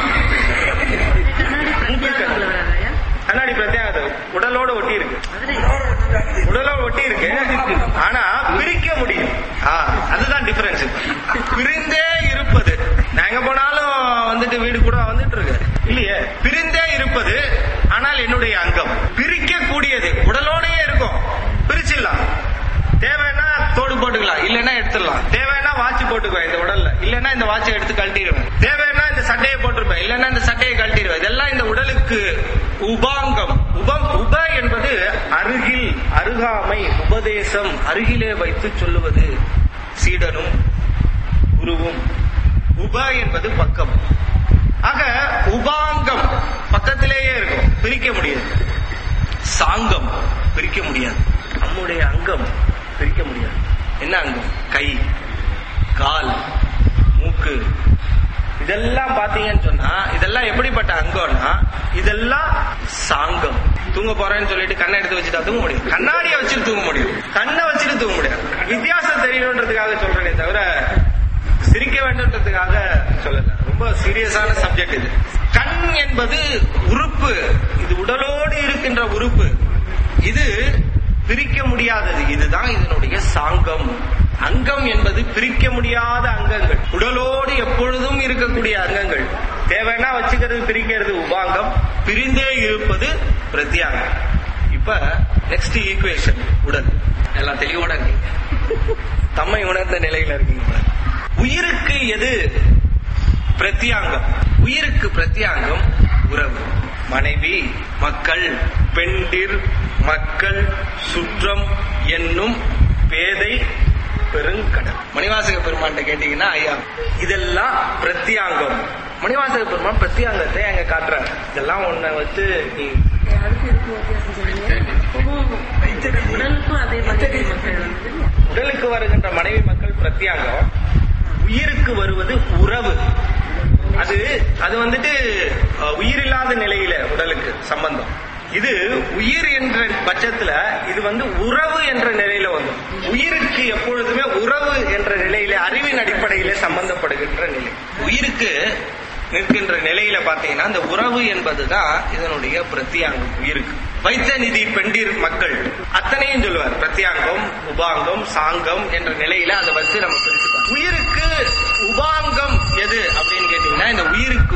S1: கண்ணாடி பிரத்யேகம் உடலோட ஒட்டி இருக்கு, உடலோட ஒட்டி இருக்கு. ஆனா பிரிக்க முடியும். அதுதான் டிஃபரன்ஸ். பிரிந்தே இருப்பது, நான் எங்க போனாலும் வீடு கூட இருக்கு இல்லையே. பிரிந்தே இருப்பது ஆனால் என்னுடைய அங்கம். பிரிக்க கூடியது உடலோடயே இருக்கும், பிரிச்சிடலாம். தேவைன்னா தோடு போட்டுக்கலாம், இல்லைன்னா எடுத்துடலாம். தேவைன்னா வாட்ச் போட்டுக்குவேன் இந்த உடல்ல, இல்லைன்னா இந்த வாட்சை எடுத்து கழட்டிடுவேன். தேவைன்னா இந்த சட்டையை போட்டிருப்பேன், இல்லைன்னா இந்த சட்டையை கழட்டிடுவேன். இதெல்லாம் இந்த உடலுக்கு உபாங்கம். உப என்பது அருகில், அருகாமை, உபதேசம், அருகிலே வைத்து சொல்லுவது. சீடனும் குருவும். உப என்பது பக்கம். ஆக உபாங்கம் பக்கத்திலேயே இருக்கும், பிரிக்க முடியாது. சாங்கம் பிரிக்க முடியாது. நம்முடைய அங்கம் பிரிக்க முடியாது. என்ன அங்கம்? கை, கால், மூக்கு, இதெல்லாம் பாத்தீங்கன்னு சொன்னா இதெல்லாம் எப்படிப்பட்ட அங்கம்னா இதெல்லாம் சாங்கம். தூங்க போறேன்னு சொல்லிட்டு கண்ணை எடுத்து வச்சுட்டா தூங்க முடியும்? கண்ணாடியை வச்சுட்டு தூங்க முடியும், கண்ணை வச்சுட்டு தூங்க முடியாது. வித்தியாசம் தெரியணுன்றதுக்காக சொல்றேனே தவிர சிரிக்க வேண்டும்ன்றதுக்காக சொல்லல. ரொம்ப சீரியஸான சப்ஜெக்ட் இது. கண் என்பது உறுப்பு, இது உடலோடு இருக்கின்ற உறுப்பு, இது பிரிக்க முடியாதது. இதுதான் இதனுடைய சாங்கம். அங்கம் என்பது பிரிக்க முடியாத அங்கங்கள், உடலோடு எப்பொழுதும் இருக்கக்கூடிய அங்கங்கள். தேவைன்னா வச்சுக்கிறது, பிரிக்கிறது உபாங்கம், பிரிந்தே இருப்பது பிரத்யாங்கம். இப்ப நெக்ஸ்ட் ஈக்குவேஷன் உடல். எல்லாம் தெளிவோட இருக்கீங்க, தம்மை உணர்ந்த நிலையில இருக்கீங்க. உயிருக்கு எது பிரத்யாங்கம்? உயிருக்கு பிரத்யாங்கம் உறவு. மனைவி, மக்கள், பெண்டிர், மக்கள், சுற்றம் என்னும் பேதை பெருங்கடல். மணிவாசக பெருமான் கேட்டீங்கன்னா ஐயா இதெல்லாம் பிரத்யாங்கம். மணிவாசக பெருமான் பிரத்யாங்கத்தை அங்க காட்டுறாரு. இதெல்லாம் ஒன்ன வச்சு நீ உடலுக்கு வருகின்ற மனைவி மக்கள் பிரத்யாங்கம், உயிருக்கு வருவது உறவு. அது வந்துட்டு உயிரில்லாத நிலையில உடலுக்கு சம்பந்தம். இது உயிர் என்ற பட்சத்துல இது உறவு என்ற நிலையில வரும். உயிருக்கு எப்பொழுதுமே உறவு என்ற நிலையில அறிவின் அடிப்படையில சம்பந்தப்படுகின்ற நிலை. உயிருக்கு நிற்கின்ற நிலையில பாத்தீங்கன்னா இந்த உறவு என்பதுதான் இதனுடைய பிரத்யாங்கம். உயிருக்கு வைத்த நிதி, பெண்டிர், மக்கள் அத்தனையும் சொல்லுவார். பிரத்யாங்கம், உபாங்கம், சாங்கம் என்ற நிலையில அதை வச்சு நம்ம பிரிச்சுக்கலாம். உயிருக்கு உபாங்கம் எது அப்படின்னு கேட்டீங்கன்னா இந்த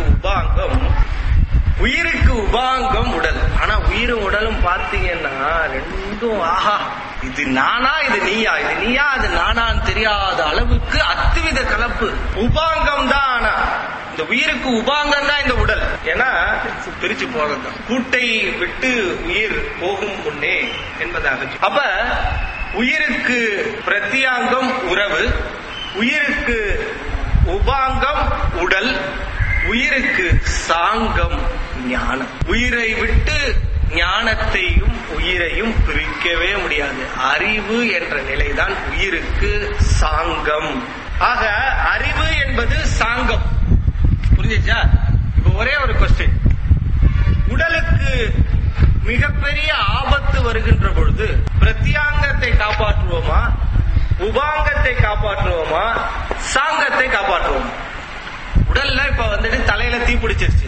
S1: உயிருக்கு உபாங்கம் உடல். ஆனா உயிரும் உடலும் பார்த்தீங்கன்னா ரெண்டும் ஆஹா, இது நானா இது நீயா, இது நீயா அது நானான்னு தெரியாத அளவுக்கு அத்துவித கலப்பு. உபாங்கம் தான். ஆனா இந்த உயிருக்கு உபாங்கம் தான் இந்த உடல். ஏன்னா பிரிச்சு போறதுதான். கூட்டை விட்டு உயிர் போகும் முன்னே என்பதாக. அப்ப உயிருக்கு பிரத்யாங்கம் உறவு, உயிருக்கு உபாங்கம் உடல், உயிருக்கு சாங்கம் ஞானம். உயிரை விட்டு ஞானத்தையும் உயிரையும் பிரிக்கவே முடியாது. அறிவு என்ற நிலைதான் உயிருக்கு சாங்கம். ஆக அறிவு என்பது சாங்கம். புரிஞ்சுச்சா? இப்ப ஒரே ஒரு கொஸ்டின். உடலுக்கு மிகப்பெரிய ஆபத்து வருகின்ற பொழுது பிரத்யாங்கத்தை காப்பாற்றுவோமா, உபாங்கத்தை காப்பாற்றுவோமா, சாங்கத்தை காப்பாற்றுவோமா? உடல்ல இப்ப தலையில தீ பிடிச்சிருச்சு.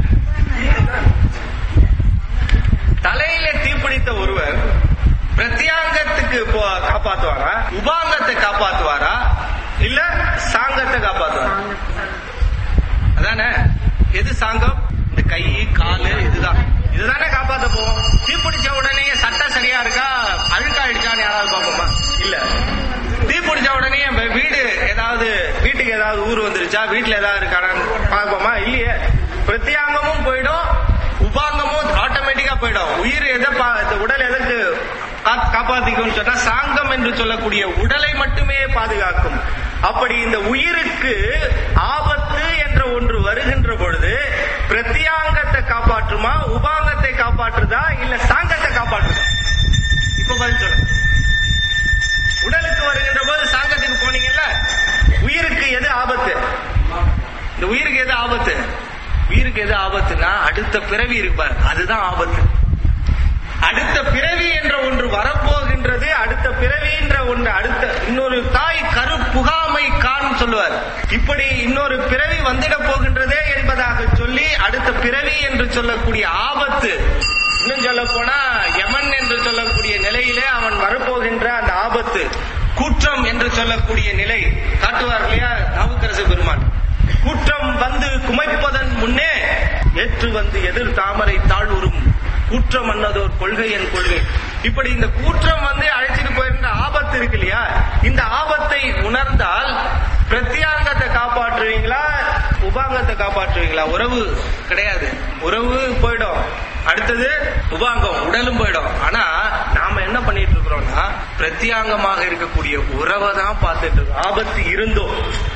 S1: தலையில தீப்பிடித்த ஒருவர் பிரத்யாங்கத்துக்கு காப்பாத்துவாரா, உபாங்கத்தை காப்பாத்துவாரா, இல்ல சாங்கத்தை காப்பாத்துவாரா? அதானே. எது சாங்கம்? இந்த கை, காலு, இதுதானே காப்பாத்த போவோம். தீப்பிடிச்ச உடனே சட்டை சரியா இருக்கா, அழுக்காயிடுச்சான்னு யாராவது பார்ப்போமா? இல்ல. தீப்பிடிச்ச உடனே வீட்டுக்கு ஏதாவது ஊர் வந்துருச்சா, வீட்டுல ஏதாவது இருக்கானு பார்ப்போமா? இல்லையே. பிரத்யாங்கமும் போயிடும், உபாங்கமும் ஆட்டோமேட்டிக்கா போயிடும். உயிர் உடல் எதற்கு காப்பாத்திக்கும் சொன்னா சாங்கம் என்று சொல்லக்கூடிய உடலை மட்டுமே பாதுகாக்கும். அப்படி இந்த உயிருக்கு ஆபத்து என்ற ஒன்று வருகின்ற பொழுது பிரத்யாங்கத்தை காப்பாற்றுமா, உபாங்கத்தை காப்பாற்றுதா, இல்ல சாங்கத்தை காப்பாற்றுதா? இப்ப பதில் சொல்லுங்க. உடலுக்கு வருகின்ற போது சாங்கத்துக்கு போனீங்கல்ல, உயிருக்கு எது ஆபத்து? இந்த உயிருக்கு எது ஆபத்து? உயிருக்கு எது ஆபத்துனா அடுத்த பிறவி இருப்பார், அதுதான் ஆபத்து. அடுத்த பிறவி என்ற ஒன்று வரப்போகின்றது. அடுத்த பிறவி என்ற ஒன்று, அடுத்த இன்னொரு தாய் கரு புகாமை கான் சொல்லுவார். இப்படி இன்னொரு பிறவி வந்துட போகின்றதே என்பதாக சொல்லி அடுத்த பிறவி என்று சொல்லக்கூடிய ஆபத்து, இன்னும் சொல்ல போனா யமன் என்று சொல்லக்கூடிய நிலையிலே அவன் வரப்போகின்ற அந்த ஆபத்து, கூற்றம் என்று சொல்லக்கூடிய நிலை காட்டுவார் இல்லையா நாவுக்கரசு பெருமான். கூற்றம் வந்து குமைப்பதன் முன்னே ஏற்று வந்து எதிர் தாமரை தாழ்வுறும் கூற்றம் அன்னதோர் கொள்கை என் கொள்கை. இப்படி இந்த கூற்றம் அழைச்சிட்டு போயிருந்த ஆபத்து இருக்கு இல்லையா, இந்த ஆபத்தை உணர்ந்தால் பிரத்யாங்கத்தை காப்பாற்றுவீங்களா, உபாங்கத்தை காப்பாற்றுவீங்களா? உறவு கிடையாது, உறவு போயிடும். அடுத்தது உபாங்கம், உடலும் போயிடும். ஆனா நாம என்ன பண்ணிட்டு இருக்கிறோம்னா பிரத்யாங்கமாக இருக்கக்கூடிய உறவை தான் பார்த்துட்டு இருக்கோம். ஆபத்து இருந்தோம்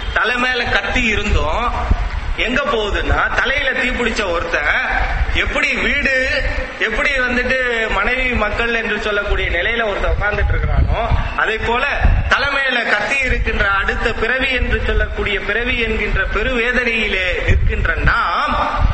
S1: தலை மேல கத்தி இருந்தும் எங்க போகுதுன்னா, தலையில தீப்பிடிச்ச ஒருத்தன் எப்படி வீடு எப்படி மனைவி மக்கள் என்று சொல்லக்கூடிய நிலையில ஒருத்தன் உட்கார்ந்துட்டு இருக்கிறானோ, அதே போல தலைமையில கத்தி இருக்கின்ற அடுத்த பிறவி என்று சொல்லக்கூடிய பிறவி என்கின்ற பெருவேதனையிலே நிற்கின்ற நாம்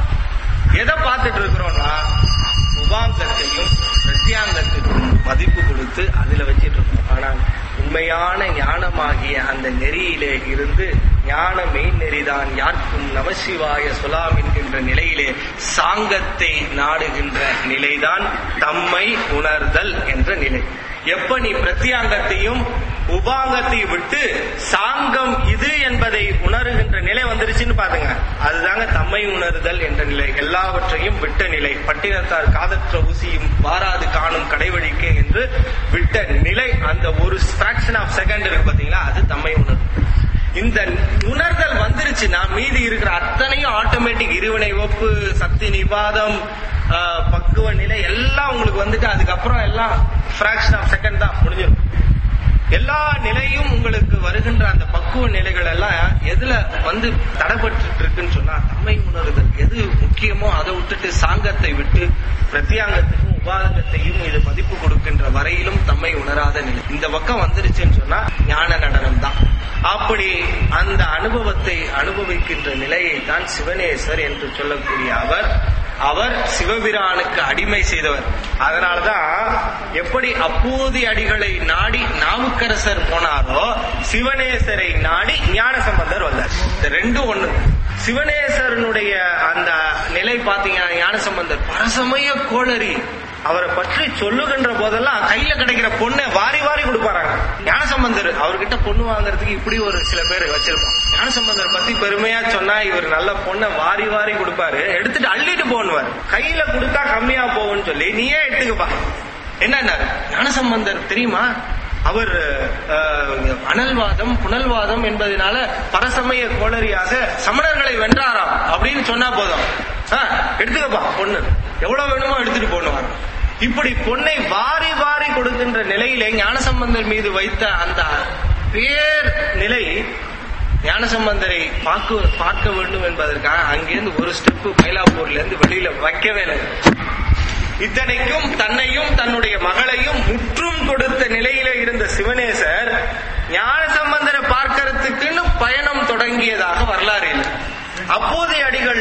S1: எதை பார்த்துட்டு இருக்கிறோம்னா, உபாங்கத்தையும் பிரத்யாங்கத்துக்கும் மதிப்பு கொடுத்து அதுல வச்சிட்டு இருக்கோம். ஆனால் உண்மையான ஞானமாகிய அந்த நெறியிலே இருந்து ஞான மெய் நெறிதான் யாருக்கும் நமசிவாய சொலாம் என்கின்ற நிலையிலே சாங்கத்தை நாடுகின்ற நிலைதான் தம்மை உணர்தல் என்ற நிலை. எப்ப நீ பிரத்யாங்கத்தையும் உபாங்கத்தையும் விட்டு சாங்கம் இது என்பதை உணர்கின்ற நிலை வந்துருச்சுன்னு பாருங்க, அதுதாங்க தம்மை உணர்தல் என்ற நிலை. எல்லாவற்றையும் விட்ட நிலை. பட்டினத்தார் காதற்ற ஊசியும் வாராது காணும் கடைவழிக்கே என்று விட்ட நிலை. அந்த ஒரு ஃபிராக்ஷன் ஆஃப் செகண்ட் இருக்கு பாத்தீங்களா, அது தம்மை உணர்தல். இந்த உணர்தல் வந்துருச்சுன்னா மீதி இருக்கிற அத்தனையும் ஆட்டோமேட்டிக். இருவினை ஒப்பு, சக்தி நிபாதம், பக்குவ நிலை எல்லாம் உங்களுக்கு அதுக்கப்புறம் எல்லாம் ஃபிராக்ஷன் ஆஃப் செகண்ட் தான் முடிஞ்சிடும். எல்லா நிலையும் உங்களுக்கு வருகின்ற அந்த பக்குவ நிலைகள் எல்லாம் எதுல தடைபட்டு இருக்குன்னு சொன்னா, தம்மை உணர்தல் எது முக்கியமோ அதை விட்டுட்டு சாங்கத்தை விட்டு பிரத்யாங்கத்துக்கும் உபாதங்கத்தையும் இது மதிப்பு கொடுக்கின்ற வரையிலும் தம்மை உணராத நிலை இந்த பக்கம் வந்துருச்சுன்னு சொன்னா ஞான நடனம் தான். அப்படி அந்த அனுபவத்தை அனுபவிக்கின்ற நிலையை தான் சிவனேசர் என்று சொல்லக்கூடிய அவர் சிவபிரானுக்கு அடிமை செய்தவர். அதனாலதான் எப்படி அப்போதி அடிகளை நாடி நாவுக்கரசர் போனாரோ, சிவனேசரை நாடி ஞானசம்பந்தர் வந்தார். இந்த ரெண்டும் ஒண்ணு. சிவனேசரனுடைய அந்த நிலை பாத்தீங்கன்னா, ஞானசம்பந்தர் பரசமய கோளரி. அவரை பற்றி சொல்லுகின்ற போதெல்லாம் கையில கிடைக்கிற பொண்ணை வாரி வாரி கொடுப்பாராங்க. ஞானசம்பந்தர் அவர்கிட்ட பொண்ணு வாங்குறதுக்கு இப்படி ஒரு சில பேர் வச்சிருப்பான். ஞானசம்பந்தர் பத்தி பெருமையா சொன்னா, இவர் நல்ல பொண்ணை வாரி வாரி கொடுப்பாரு, எடுத்துட்டு அள்ளிட்டு போனுவார். கையில கொடுத்தா கம்மியா போகும்னு சொல்லி நீயே எடுத்துக்கப்பா. என்ன ஞானசம்பந்தர் தெரியுமா, அவர் அனல்வாதம் புனல்வாதம் என்பதனால பரசமய கோளரியாக சமணர்களை வென்றாராம் அப்படின்னு சொன்னா போதும், எடுத்துக்கப்பா பொண்ணு, எவ்வளவு வேணுமோ எடுத்துட்டு போனுவார். இப்படி பொன்னை வாரி வாரி கொடுக்கின்ற நிலையிலே ஞானசம்பந்தர் மீது வைத்த அந்த பேர் நிலை ஞானசம்பந்தரை பார்க்க வேண்டும் என்பதற்காக அங்கிருந்து ஒரு ஸ்டெப் மயிலாப்பூர்ல இருந்து வெளியில வைக்கவே இல்லை. இத்தனைக்கும் தன்னையும் தன்னுடைய மகளையும் முற்றும் கொடுத்த நிலையில இருந்த சிவனேசர் ஞானசம்பந்தரை பார்க்கறதுக்குன்னு பயணம் தொடங்கியதாக வரலாறு இல்லை. அப்போதைய அடிகள்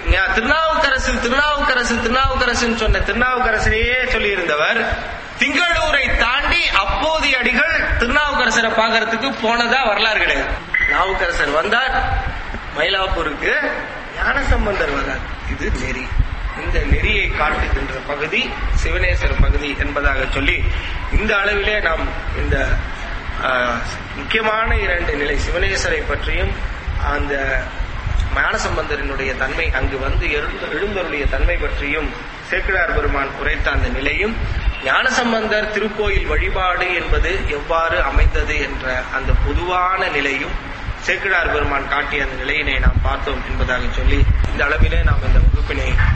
S1: திருநாவுக்கரசு சொன்ன திருநாவுக்கரசரையே சொல்லி இருந்தவர் திங்களூரை தாண்டி அப்போதைய அடிகள் திருநாவுக்கரசரை பார்க்கறதுக்கு போனதா வரலாறு கிடையாது. நாவுக்கரசர் வந்தார் மயிலாப்பூருக்கு, ஞானசம்பந்தர் வந்தார். இது நெறி. இந்த நெறியை காட்டுகின்ற பகுதி சிவனேசர் பகுதி என்பதாக சொல்லி இந்த அளவிலே நாம் இந்த முக்கியமான இரண்டு நிலை சிவனேசரை பற்றியும் அந்த ஞானசம்பந்தரினுடைய தன்மை அங்கு எழுந்தருடைய தன்மை பற்றியும் சேக்கிழார் பெருமான் குறைத்த அந்த நிலையும், ஞானசம்பந்தர் திருக்கோயில் வழிபாடு என்பது எவ்வாறு அமைந்தது என்ற அந்த பொதுவான நிலையும் சேக்கிழார் பெருமான் காட்டிய அந்த நிலையினை நாம் பார்த்தோம் என்பதாக சொல்லி இந்த அளவிலே நாம் இந்த வகுப்பினை